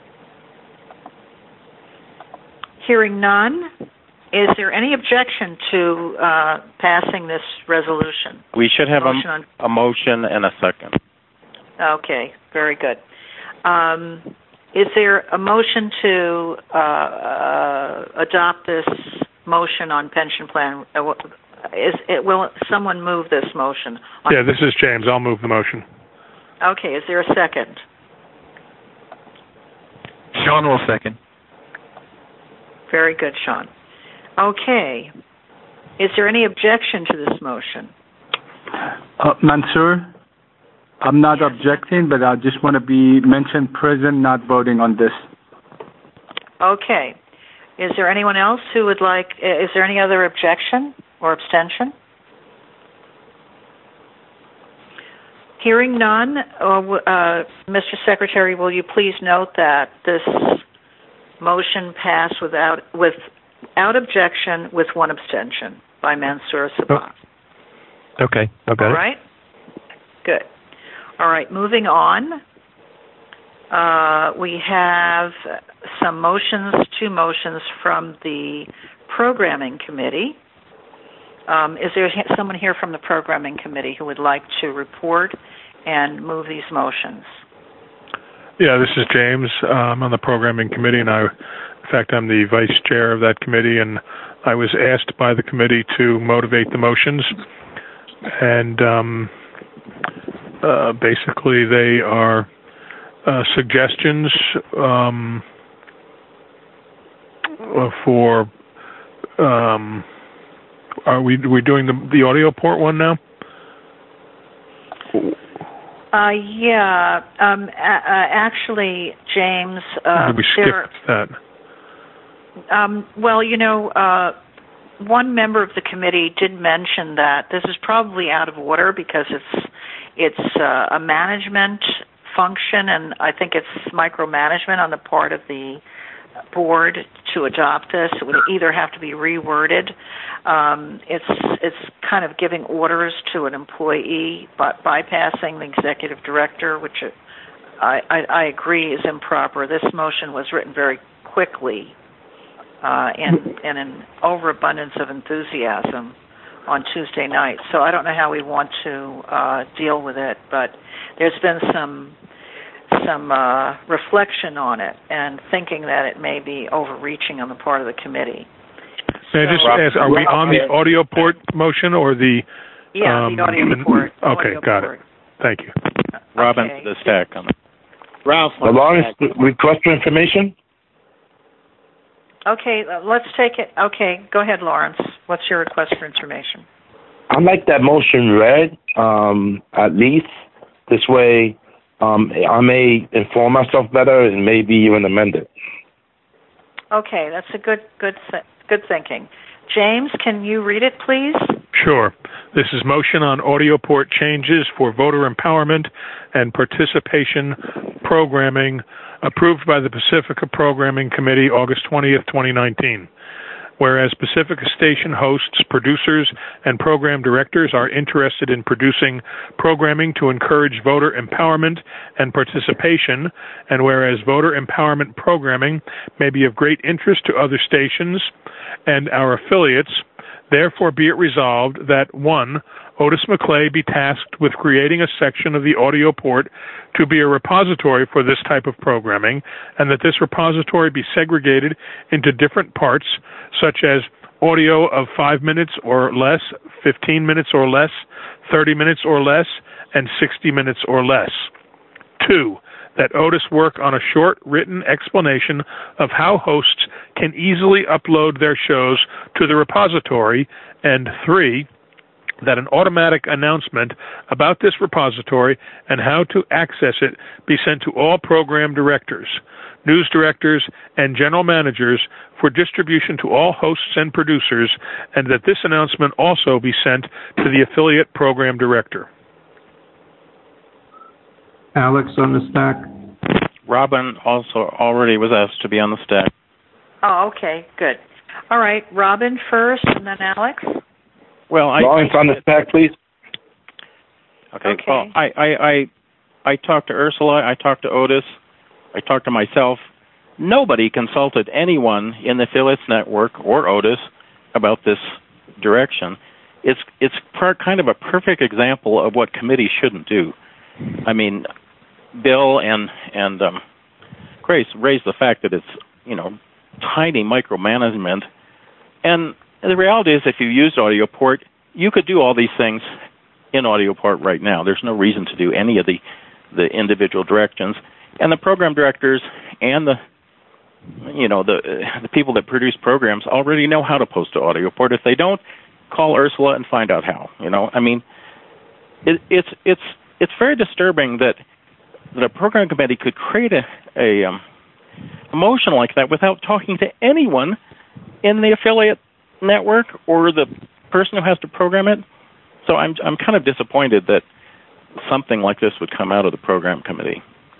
Hearing none, is there any objection to uh, passing this resolution? We should have motion a, on, a motion and a second. Okay, very good. Um, is there a motion to uh, uh, adopt this motion on pension plan? Is it, will someone move this motion? On yeah, this is James. I'll move the motion. Okay, is there a second? Sean will second. Very good, Sean. Okay. Is there any objection to this motion? Uh, Mansour, I'm not yes. objecting, but I just want to be mentioned present, not voting on this. Okay. Is there anyone else who would like, is there any other objection or abstention? Hearing none, uh, uh, Mister Secretary, will you please note that this motion passed without without objection with one abstention by Mansour Sabbagh. Okay. Okay. All right. Good. All right. Moving on. Uh, we have some motions, two motions from the Programming Committee. Um, is there someone here from the Programming Committee who would like to report and move these motions? Yeah, this is James. Uh, I'm on the Programming Committee, and I, in fact, I'm the vice chair of that committee, and I was asked by the committee to motivate the motions. And um, uh, basically, they are uh, suggestions um, for. Um, are we we doing the the audio port one now? Uh, yeah. Um, uh, actually, James. Uh, we skipped that. Um, well, you know, uh, one member of the committee did mention that this is probably out of order because it's it's uh, a management function, and I think it's micromanagement on the part of the board to adopt this. It would either have to be reworded. Um, it's it's kind of giving orders to an employee, but bypassing the executive director, which I, I, I agree is improper. This motion was written very quickly uh, and, and in overabundance of enthusiasm on Tuesday night. So I don't know how we want to uh, deal with it, but there's been some some uh, reflection on it and thinking that it may be overreaching on the part of the committee. May I just ask, are we on the audio port motion or the... Yeah, um, the audio port. Okay, audio got port. it. Thank you. Robin, Okay. the stack on it. Ralph. The longest request for information? Okay, uh, let's take it. Okay, go ahead, Lawrence. What's your request for information? I'd like that motion read, um, at least. This way, um, I may inform myself better and maybe even amend it. Okay, that's a good, good, good thinking. James, can you read it, please? Sure. This is motion on audio port changes for voter empowerment and participation programming approved by the Pacifica Programming Committee August twentieth, twenty nineteen. Whereas Pacifica station hosts, producers, and program directors are interested in producing programming to encourage voter empowerment and participation, and whereas voter empowerment programming may be of great interest to other stations and our affiliates, therefore be it resolved that, one, Otis McClay be tasked with creating a section of the audio port to be a repository for this type of programming, and that this repository be segregated into different parts, such as audio of five minutes or less, fifteen minutes or less, thirty minutes or less, and sixty minutes or less. Two, that Otis work on a short written explanation of how hosts can easily upload their shows to the repository. And three, that an automatic announcement about this repository and how to access it be sent to all program directors, news directors, and general managers for distribution to all hosts and producers, and that this announcement also be sent to the affiliate program director. Alex on the stack. Robin also already was asked to be on the stack. Oh, okay, good. All right, Robin first, and then Alex. Well, I, Lawrence I, on the stack, please. Okay. Okay. Well, I, I, I, I talked to Ursula. I talked to Otis. I talked to myself. Nobody consulted anyone in the affiliates network or Otis about this direction. It's it's part, kind of a perfect example of what committees shouldn't do. I mean, Bill and and um, Grace raised the fact that it's, you know, tiny micromanagement, and the reality is, if you used AudioPort, you could do all these things in AudioPort right now. There's no reason to do any of the the individual directions, and the program directors and the you know the the people that produce programs already know how to post to AudioPort. If they don't, call Ursula and find out how. You know, I mean, it, it's it's it's very disturbing that that a program committee could create a a, um, a motion like that without talking to anyone in the affiliate network or the person who has to program it. So I'm I'm kind of disappointed that something like this would come out of the program committee.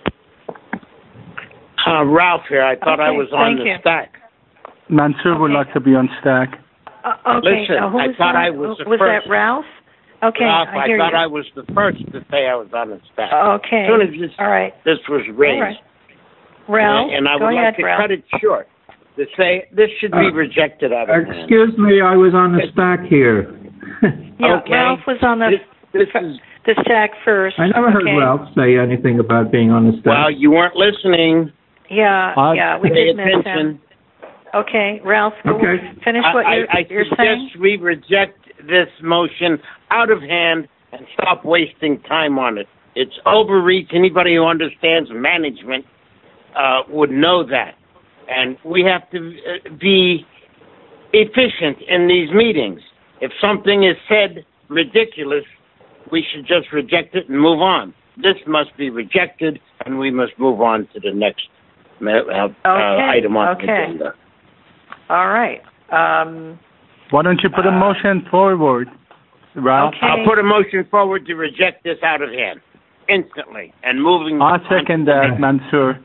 Uh, Ralph here. I thought okay, I was on the you. stack. Mansur okay. would like to be on stack. Uh, okay. Listen, uh, who I was thought that? I was the was first. that Ralph? Okay, Ralph, I I, hear thought you. I was the first to say I was on the stack. Okay. As soon as this, all right. this was raised. All right. Ralph, and, and I go would ahead, like to Ralph. cut it short to say this should be Uh, rejected out of hand. Excuse me, I was on the stack here. Yeah, Okay. Ralph was on the This, this is, the stack first. I never heard okay. Ralph say anything about being on the stack. well, you weren't listening. Yeah, Uh, yeah, we Pay did miss him. attention. Okay, Ralph, Okay. finish what I, you're, I, I you're suggest saying. we reject this motion out of hand and stop wasting time on it. It's overreach. Anybody who understands management uh, would know that. And we have to uh, be efficient in these meetings. If something is said ridiculous, we should just reject it and move on. This must be rejected, and we must move on to the next uh, uh, Okay, item on okay. the agenda. All right. Um, Why don't you put a Uh, motion forward, Ralph? Okay. I'll put a motion forward to reject this out of hand instantly and moving. I'll on second to the that, next. Mansur.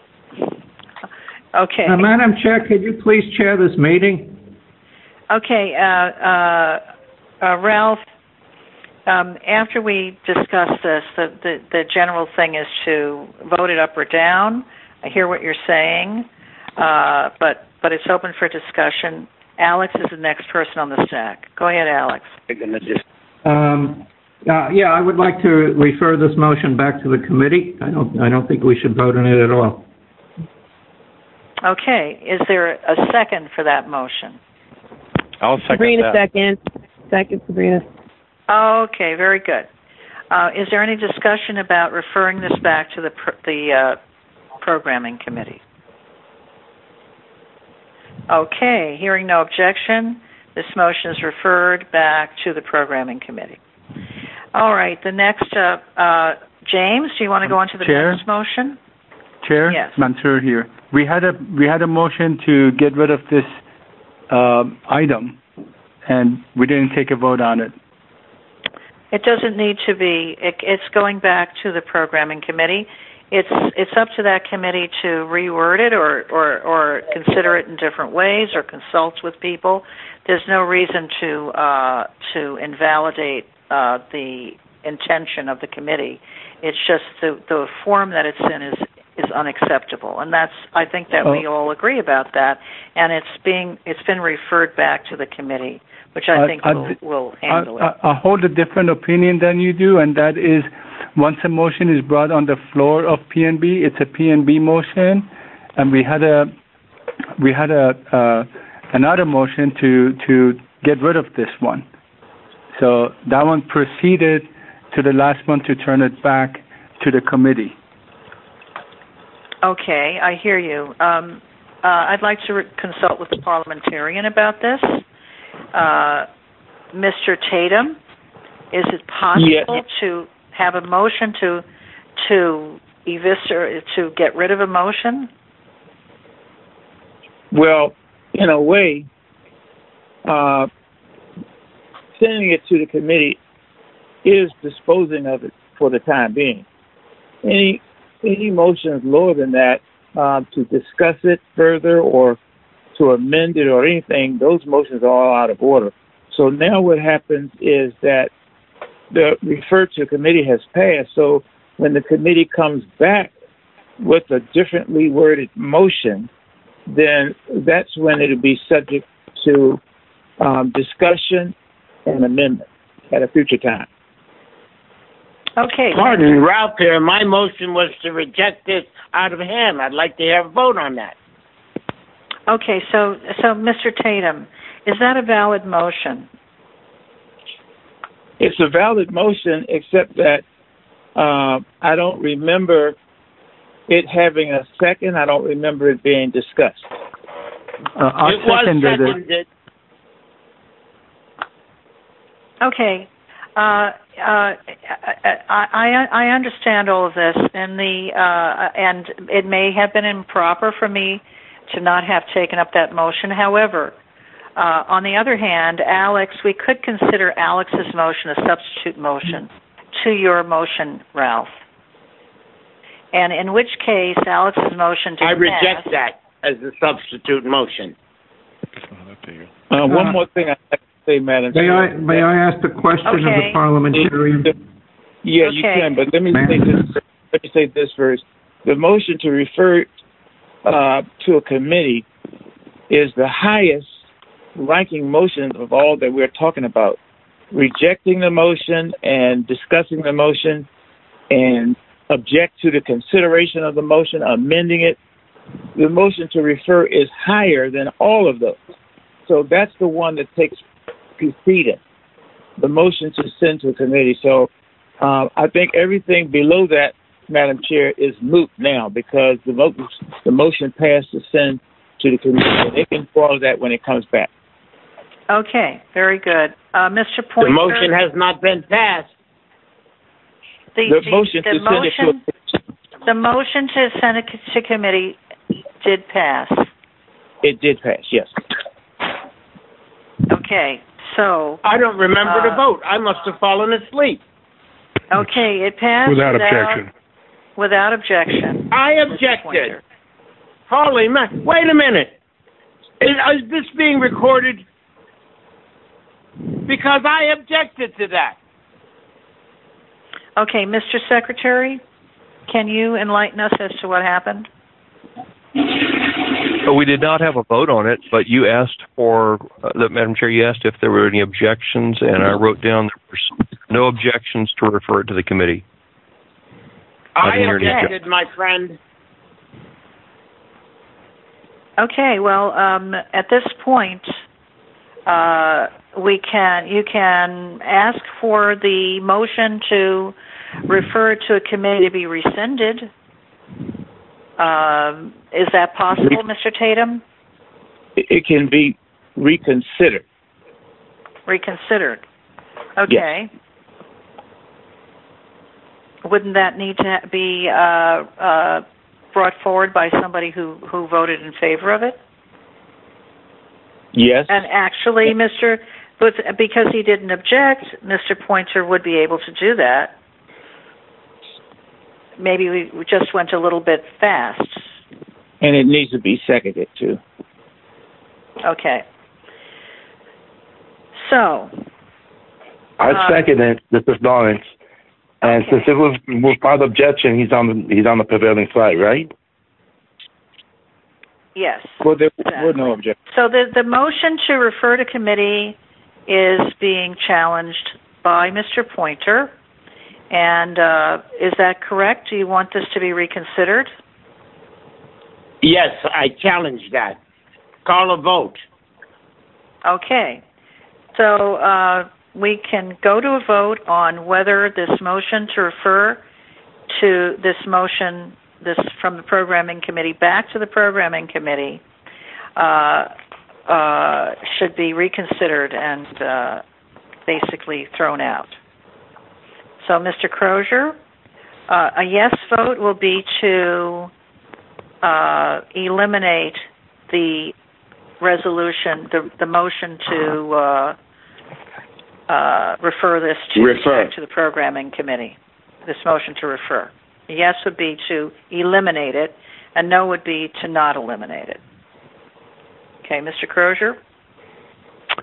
okay. Uh, Madam Chair, could you please chair this meeting? Okay, uh, uh, uh, Ralph, um, after we discuss this, the, the, the general thing is to vote it up or down. I hear what you're saying, uh, but, but it's open for discussion. Alex is the next person on the stack. Go ahead, Alex. They're gonna just Um, uh, yeah, I would like to refer this motion back to the committee. I don't, I don't think we should vote on it at all. Okay, is there a second for that motion? I'll second Sabrina, that. second. Second, Sabrina. Okay, very good. Uh, is there any discussion about referring this back to the pr- the uh, programming committee? Okay, hearing no objection, this motion is referred back to the programming committee. All right, the next, uh, uh, James, do you want to go on to the Chair? next motion? Chair, Yes. Mansur here. We had a we had a motion to get rid of this uh, item, and we didn't take a vote on it. It doesn't need to be. It, it's going back to the programming committee. It's it's up to that committee to reword it or, or, or consider it in different ways or consult with people. There's no reason to uh, to invalidate uh, the intention of the committee. It's just the, the form that it's in is is unacceptable, and that's I think that oh. we all agree about that. And it's being it's been referred back to the committee, which I, I think I, will, will handle I, it. I, I hold a different opinion than you do, and that is, once a motion is brought on the floor of P N B, it's a P N B motion, and we had a we had a uh, another motion to to get rid of this one. So that one proceeded to the last one to turn it back to the committee. Okay, I hear you. Um, uh, I'd like to re- consult with the parliamentarian about this. Uh, Mister Tatum, is it possible yeah. to have a motion to to eviscerate, to get rid of a motion? Well, in a way, uh, sending it to the committee is disposing of it for the time being. Any any motions lower than that uh, to discuss it further or to amend it or anything, those motions are all out of order. So now what happens is that the refer to committee has passed. So when the committee comes back with a differently worded motion, then that's when it'll be subject to um, discussion and amendment at a future time. Okay. Pardon, Ralph here. My motion was to reject this out of hand. I'd like to have a vote on that. Okay, so so Mister Tatum, is that a valid motion? It's a valid motion, except that uh, I don't remember it having a second. I don't remember it being discussed. Uh, I it was seconded it. seconded. Okay. Uh, uh, I, I I understand all of this, and the uh, and it may have been improper for me to not have taken up that motion. However, uh, on the other hand, Alex, we could consider Alex's motion a substitute motion to your motion, Ralph. And in which case, Alex's motion did I reject pass. that as a substitute motion. Uh, one more thing I'd like to say, Madam May Chair. I, may I ask the question of Okay. the parliamentarian? Yeah, Okay. you can, but let me say this. Let me say this first. The motion to refer uh, to a committee is the highest ranking motion of all that we're talking about. Rejecting the motion and discussing the motion and object to the consideration of the motion, amending it. The motion to refer is higher than all of those. So that's the one that takes precedence, the motion to send to a committee. So uh, I think everything below that, Madam Chair, is moot now because the, mo- the motion passed to send to the committee. And they can follow that when it comes back. Okay, very good. Uh, Mister Pointer. The motion has not been passed. The, The the, motion the to send it to motion, the motion to send it to committee did pass. It did pass, yes. Okay, so. I don't remember uh, the vote. I must have fallen asleep. Okay, it passed Without objection. Without objection. I Mister objected. Pointer. Holy man. Wait a minute. Is, is this being recorded? Because I objected to that. Okay, Mister Secretary, can you enlighten us as to what happened? So we did not have a vote on it, but you asked for, uh, the, Madam Chair, you asked if there were any objections, and I wrote down there were no objections to refer it to the committee. I I didn't hear any objected, my friend. Okay, well, um, at this point, uh, we can you can ask for the motion to refer to a committee to be rescinded. Um, is that possible, Mister Tatum? It, it can be reconsidered. Reconsidered. Okay. Yes. Wouldn't that need to be uh, uh, brought forward by somebody who, who voted in favor of it? Yes. And actually, Mister But because he didn't object, Mister Pointer would be able to do that. Maybe we just went a little bit fast. And it needs to be seconded, too. Okay. So. I uh, second it. This is Lawrence. And Okay. since it was without objection, he's on the, he's on the prevailing side, right? Yes. Well, there Exactly. were no objections. So the the motion to refer to committee is being challenged by Mister Pointer. And uh, is that correct? Do you want this to be reconsidered? Yes, I challenge that. Call a vote. Okay. So uh, we can go to a vote on whether this motion to refer to this motion, this from the programming committee back to the programming committee, uh, uh, should be reconsidered and uh, basically thrown out. So, Mister Crozier, uh, a yes vote will be to uh, eliminate the resolution, the, the motion to uh, uh, refer this to, Refer. back to the programming committee, this motion to refer. A yes would be to eliminate it, and no would be to not eliminate it. Okay, Mister Crozier?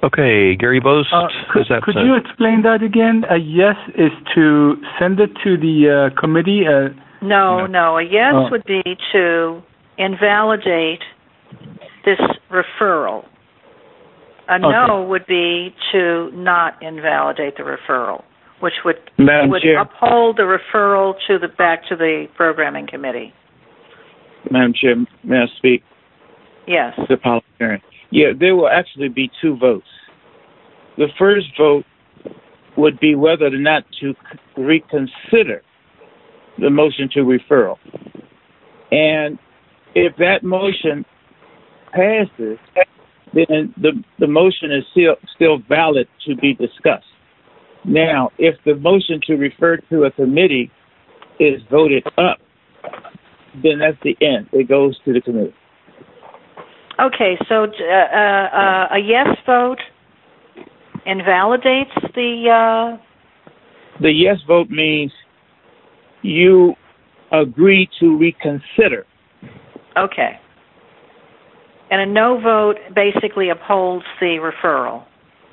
Okay, Gary Bost uh, could, is absent. Could you explain that again? A yes is to send it to the uh, committee? Uh, no, no. A yes oh. would be to invalidate this referral. A okay. no would be to not invalidate the referral, which would Madam would Chair. uphold the referral to the back to the programming committee. Madam Chair, may I speak? Yes. The parliamentarian. Yeah, there will actually be two votes. The first vote would be whether or not to reconsider the motion to referral. And if that motion passes, then the, the motion is still, still valid to be discussed. Now, if the motion to refer to a committee is voted up, then that's the end. It goes to the committee. Okay, so uh, uh, a yes vote invalidates the... Uh... The yes vote means you agree to reconsider. Okay. And a no vote basically upholds the referral.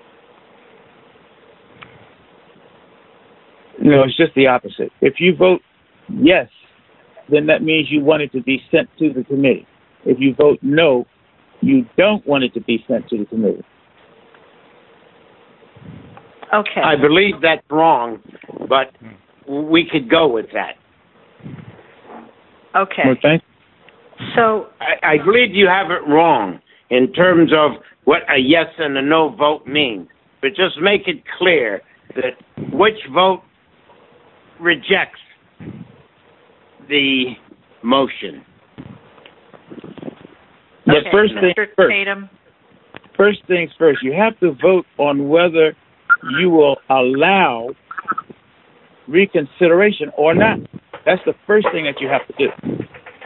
No, it's just the opposite. If you vote yes, then that means you want it to be sent to the committee. If you vote no, you don't want it to be sent to the committee. Okay. I believe that's wrong, but we could go with that. Okay. Well, thank you. So I, I believe you have it wrong in terms of what a yes and a no vote means. But just make it clear that which vote rejects the motion. But okay, first thing Mister first. Tatum. First things first. You have to vote on whether you will allow reconsideration or not. That's the first thing that you have to do.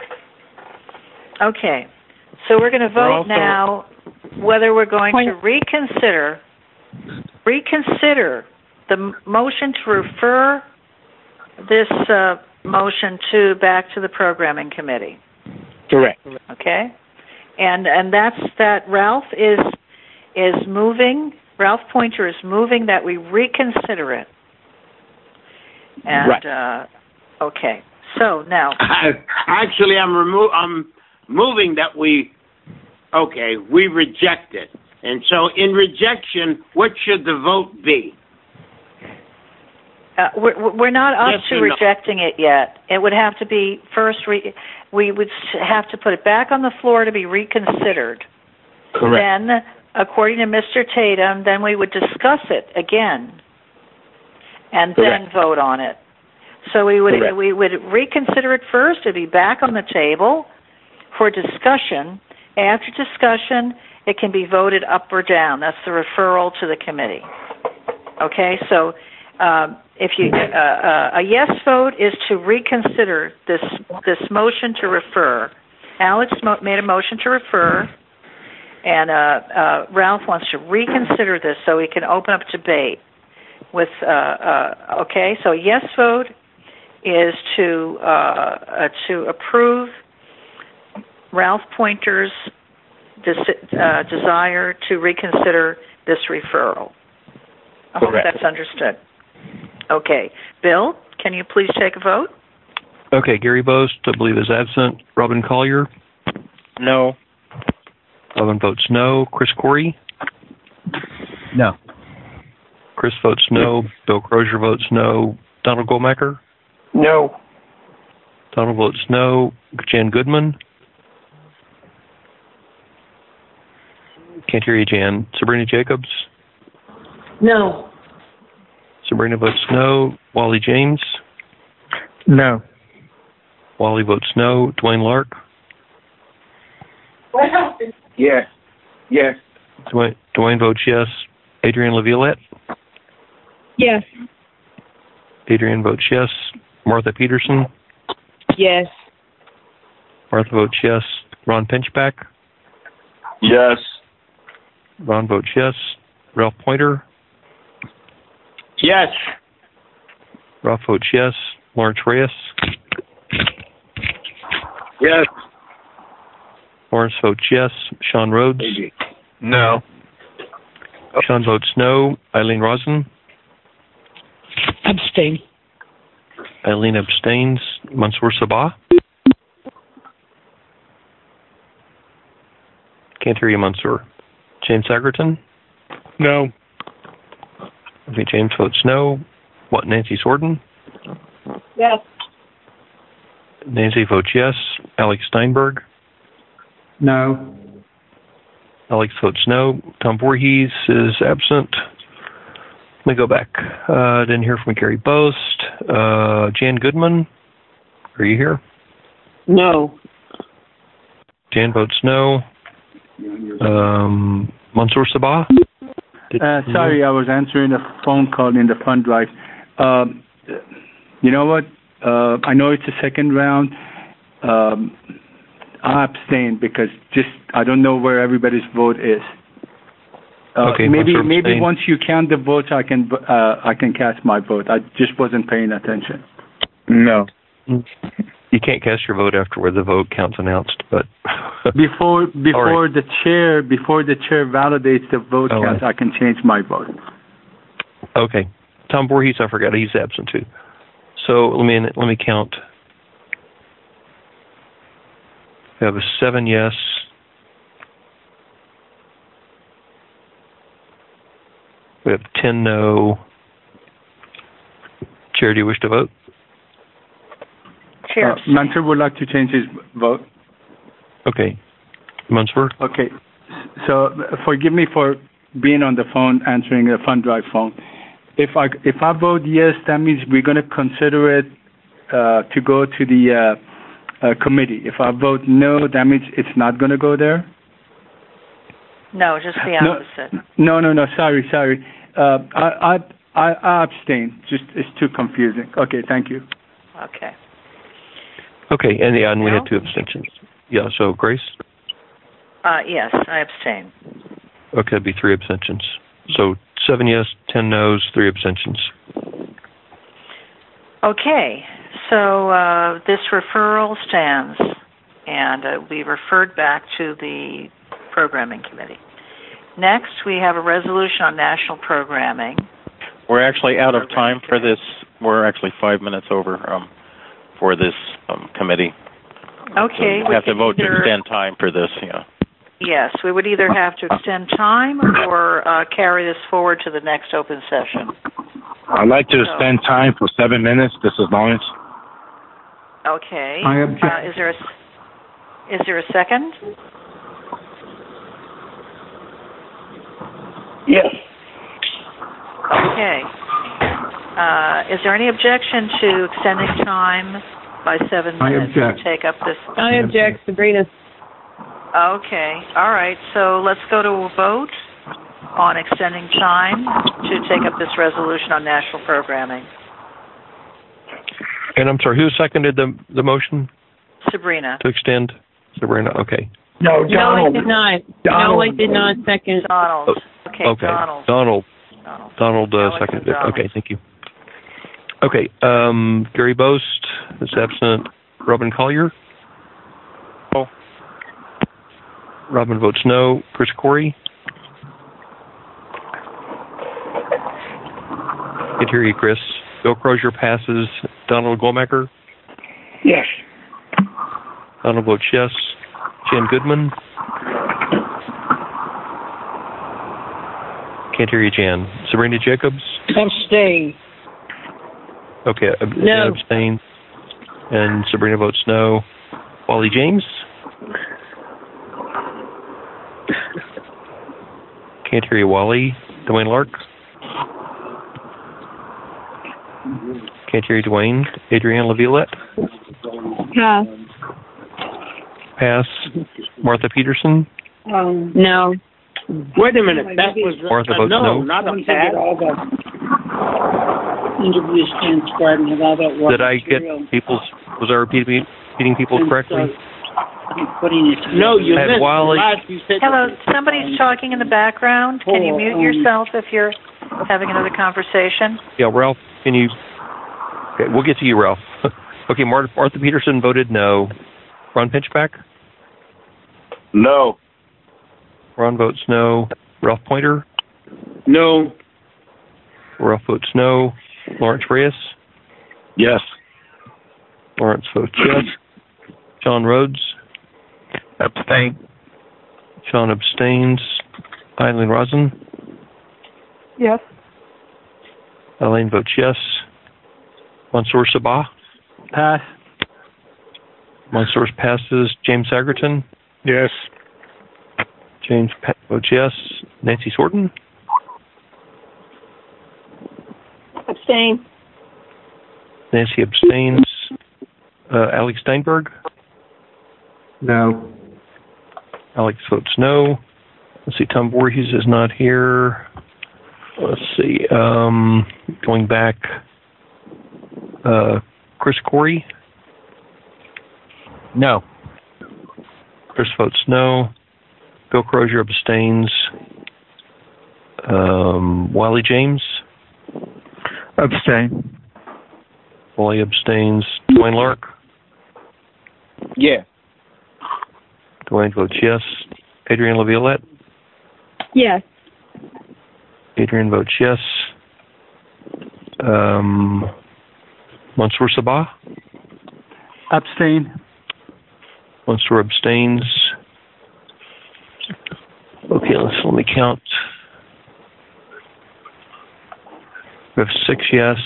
Okay. So we're going to vote also, now whether we're going point. to reconsider reconsider the m- motion to refer this uh, motion to back to the programming committee. Correct. Okay. And and that's that Ralph is is moving Ralph Pointer is moving that we reconsider it. And right. uh, okay. So now actually I'm remo- I'm moving that we okay, we reject it. And so in rejection, what should the vote be? Uh, we're, we're not up yes to rejecting no? it yet. It would have to be first, re- we would have to put it back on the floor to be reconsidered. Correct. Then, according to Mister Tatum, then we would discuss it again and Correct. then vote on it. So we would Correct. we would reconsider it first. It would be back on the table for discussion. After discussion, it can be voted up or down. That's the referral to the committee. Okay, so um, if you uh, uh, a yes vote is to reconsider this this motion to refer. Alex mo- made a motion to refer, and uh, uh, Ralph wants to reconsider this so he can open up debate. With uh, uh, okay, so a yes vote is to uh, uh, to approve Ralph Pointer's des- uh, desire to reconsider this referral. I hope Correct. that's understood. Okay. Bill, can you please take a vote? Okay, Gary Bost, I believe, is absent. Robin Collier? No. Robin votes no. Chris Corey? No. Chris votes no. Bill Crozier votes no. Donald Goldmacher? No. Donald votes no. Jan Goodman? Can't hear you, Jan. Sabrina Jacobs? No. Sabrina votes no. Wally James? No. Wally votes no. Dwayne Lark? What happened? Yes. Yes. Dwayne, Dwayne votes yes. Adrienne Laviolette? Yes. Adrienne votes yes. Martha Peterson? Yes. Martha votes yes. Ron Pinchback? Yes. Ron votes yes. Ralph Pointer? Yes. Ralph votes yes. Lawrence Reyes? Yes. Lawrence votes yes. Sean Rhodes? No. Sean votes no. Eileen Rosen? Abstain. Eileen abstains. Mansoor Sabah? Can't hear you, Mansoor. James Sagerton? No. Okay, James votes no. What, Nancy Sorden? Yes. Nancy votes yes. Alex Steinberg? No. Alex votes no. Tom Voorhees is absent. Let me go back. Uh, didn't hear from Gary Boast. Uh, Jan Goodman? Are you here? No. Jan votes no. Um, Mansoor Sabah? Uh, sorry, I was answering a phone call in the fund drive. Um, you know what? Uh, I know it's a second round. Um, I abstain because just I don't know where everybody's vote is. Uh, okay, maybe Mansoor maybe abstain. once you count the votes, I can uh, I can cast my vote. I just wasn't paying attention. No. You can't cast your vote after where the vote count's announced, but before before right. the chair before the chair validates the vote Oh, count, right. I can change my vote. Okay. Tom Voorhees, I forgot he's absent too. So let me let me count. We have a seven yes. We have ten no. Chair, do you wish to vote? Uh, Mansoor would like to change his vote. Okay. Mansoor? Okay. So uh, forgive me for being on the phone answering a fund drive phone. If I if I vote yes, that means we're going to consider it uh, to go to the uh, uh, committee. If I vote no, that means it's not going to go there. No, just the No. opposite. No, no, no. Sorry, sorry. Uh, I, I I I abstain. Just it's too confusing. Okay, thank you. Okay. Okay, and yeah, and we No? had two abstentions. Yeah, so Grace? Uh, yes, I abstain. Okay, it'd be three abstentions. So seven yes, ten no's, three abstentions. Okay, so uh, this referral stands, and uh, we referred back to the programming committee. Next, we have a resolution on national programming. We're actually out of time for this. We're actually five minutes over um, for this um, committee. Okay, So we we have to can vote to either- extend time for this. Yeah. Yes, we would either have to extend time or uh, carry this forward to the next open session. I'd like to So- extend time for seven minutes, just as long as. Okay. I object. Uh, is there a is there a second? Yes. Okay. Uh, is there any objection to extending time by seven I minutes object. to take up this? I object, Sabrina. Okay. All right. So let's go to a vote on extending time to take up this resolution on national programming. And I'm sorry, who seconded the the motion Sabrina. to extend? Sabrina, okay. No, No, I did not. No, I did not second. Donald. Okay, okay. Donald. Donald. Donald. Donald uh, Alex seconded it. Donald. Okay, thank you. Okay, um, Gary Boast is absent. Robin Collier? Oh. Robin votes no. Chris Corey? Can't hear you, Chris. Bill Crozier passes. Donald Goldmacher? Yes. Donald votes yes. Jan Goodman? Can't hear you, Jan. Sabrina Jacobs? Abstain. Okay, ab- No. Jan abstains. And Sabrina votes no. Wally James? Can't hear you, Wally. Dwayne Lark? Can't hear you, Dwayne. Adrienne Laviolette? Pass. Pass. Martha Peterson? Um, No. Wait a minute. That was a, Martha a votes no, no. not a Once I pass. get all the interviews transcribed and have all that raw Did I get material, people's, was I repeating, repeating people and, correctly? uh, I'm putting it together. No, you Had missed Wally- the last you said. Hello, somebody's talking in the background. Can you mute yourself if you're having another conversation? Yeah, Ralph, can you? Okay, we'll get to you, Ralph. Okay, Martha, Martha Peterson voted no. Ron Pinchback? No. Ron votes no. Ralph Pointer? No. Ralph votes no. Lawrence Reyes? Yes. Lawrence votes yes. John Rhodes? Abstain. Sean abstains. Eileen Rosen? Yes. Eileen votes yes. Mansour Sabah? Pass. Mansour passes. James Sagerton? Yes. James votes yes. Nancy Sorton? Abstain. Nancy abstains. Uh, Alex Steinberg? No. Alex votes no. Let's see, Tom Voorhees is not here. Let's see, um, going back, uh, Chris Corey? No. Chris votes no. Bill Crozier abstains. Um, Wiley James? Abstain. Wally abstains. Dwayne Lark? Yeah. Dwayne votes yes. Adrienne LaViolette? Yes. Adrienne votes yes. Um, Mansour Sabah? Abstain. Mansour abstains. Okay, let's let me count. We have six yes,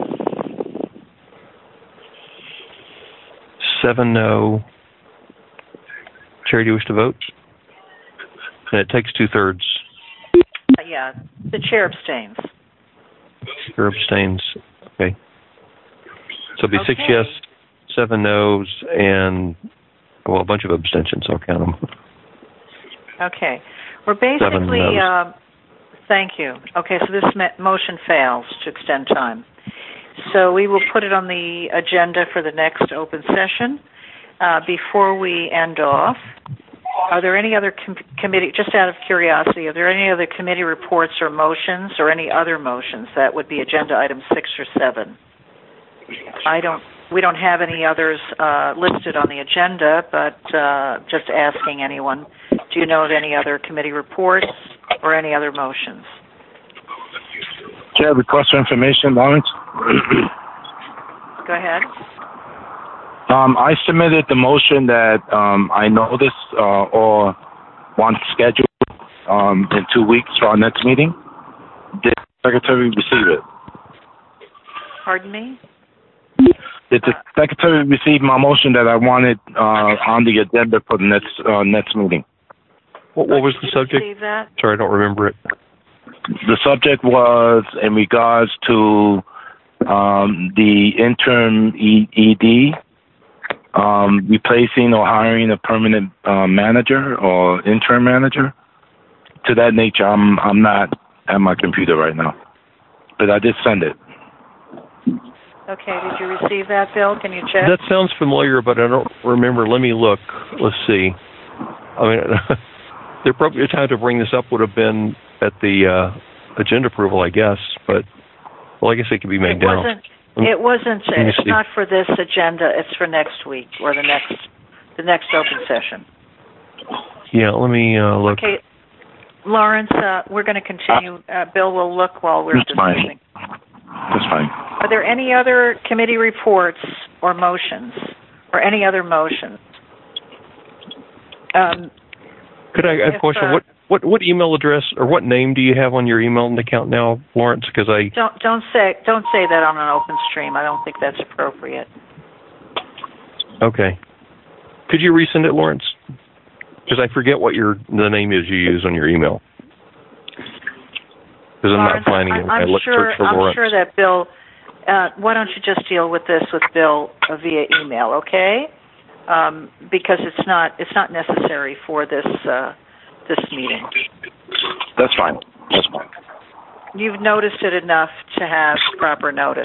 seven no. Chair, do you wish to vote? And it takes two thirds. Uh, yeah, the chair abstains. Chair abstains. Okay. So it'll be Okay. six yes, seven no's, and well, a bunch of abstentions. I'll count them. Okay. We're basically, no's. uh, thank you. Okay, so this me- motion fails to extend time. So we will put it on the agenda for the next open session. Uh, before we end off, are there any other com- committee, just out of curiosity, are there any other committee reports or motions or any other motions that would be agenda items six or seven? I don't, we don't have any others uh, listed on the agenda, but uh, just asking anyone, do you know of any other committee reports or any other motions? Chair, request for information, Lawrence. Go ahead. Um, I submitted the motion that um, I noticed uh, or want scheduled um, in two weeks for our next meeting. Did the Secretary receive it? Pardon me? Did the Secretary receive my motion that I wanted uh, on the agenda for the next uh, next meeting? What, what was the subject? Receive that? Sorry, I don't remember it. The subject was in regards to um, the interim E- ED um, replacing or hiring a permanent uh, manager or interim manager. To that nature, I'm I'm not at my computer right now, but I did send it. Okay, did you receive that, Bill? Can you check? That sounds familiar, but I don't remember. Let me look. Let's see. I mean, the appropriate time to bring this up would have been at the uh, agenda approval, I guess. But well, I guess it could be made it down. Wasn't, it wasn't. Let me It's see. not for this agenda. It's for next week or the next, the next open session. Yeah, let me uh, look. Okay, Lawrence, uh, we're going to continue. Uh, Bill will look while we're That's fine. discussing. That's fine. Are there any other committee reports or motions, or any other motions? Um, Could I have a if, question? uh, what what what email address or what name do you have on your email account now, Lawrence? Because I don't don't say don't say that on an open stream. I don't think that's appropriate. okay. Could you resend it, Lawrence? Because I forget what your the name is you use on your email. Because I'm Lawrence, not finding I'm, it. I'm I look sure. search for I'm Lawrence. sure that Bill. Uh, why don't you just deal with this with Bill uh, via email, okay? Um, because it's not it's not necessary for this uh, this meeting. That's fine. That's fine. You've noticed it enough to have proper notice.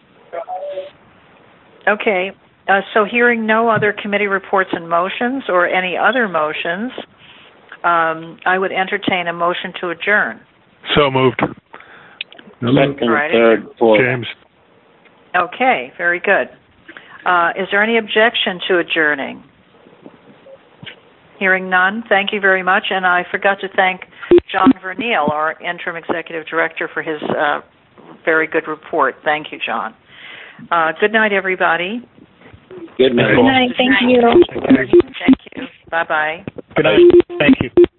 Okay. Uh, so hearing no other committee reports and motions or any other motions, um, I would entertain a motion to adjourn. So moved. Second, Right. third, fourth. James. Okay, very good. Uh, is there any objection to adjourning? Hearing none, thank you very much. And I forgot to thank John Verneal, our interim executive director, for his uh, very good report. Thank you, John. Uh, good night, everybody. Good night. Good night. Thank you. Thank you. Bye-bye. Good night. Thank you.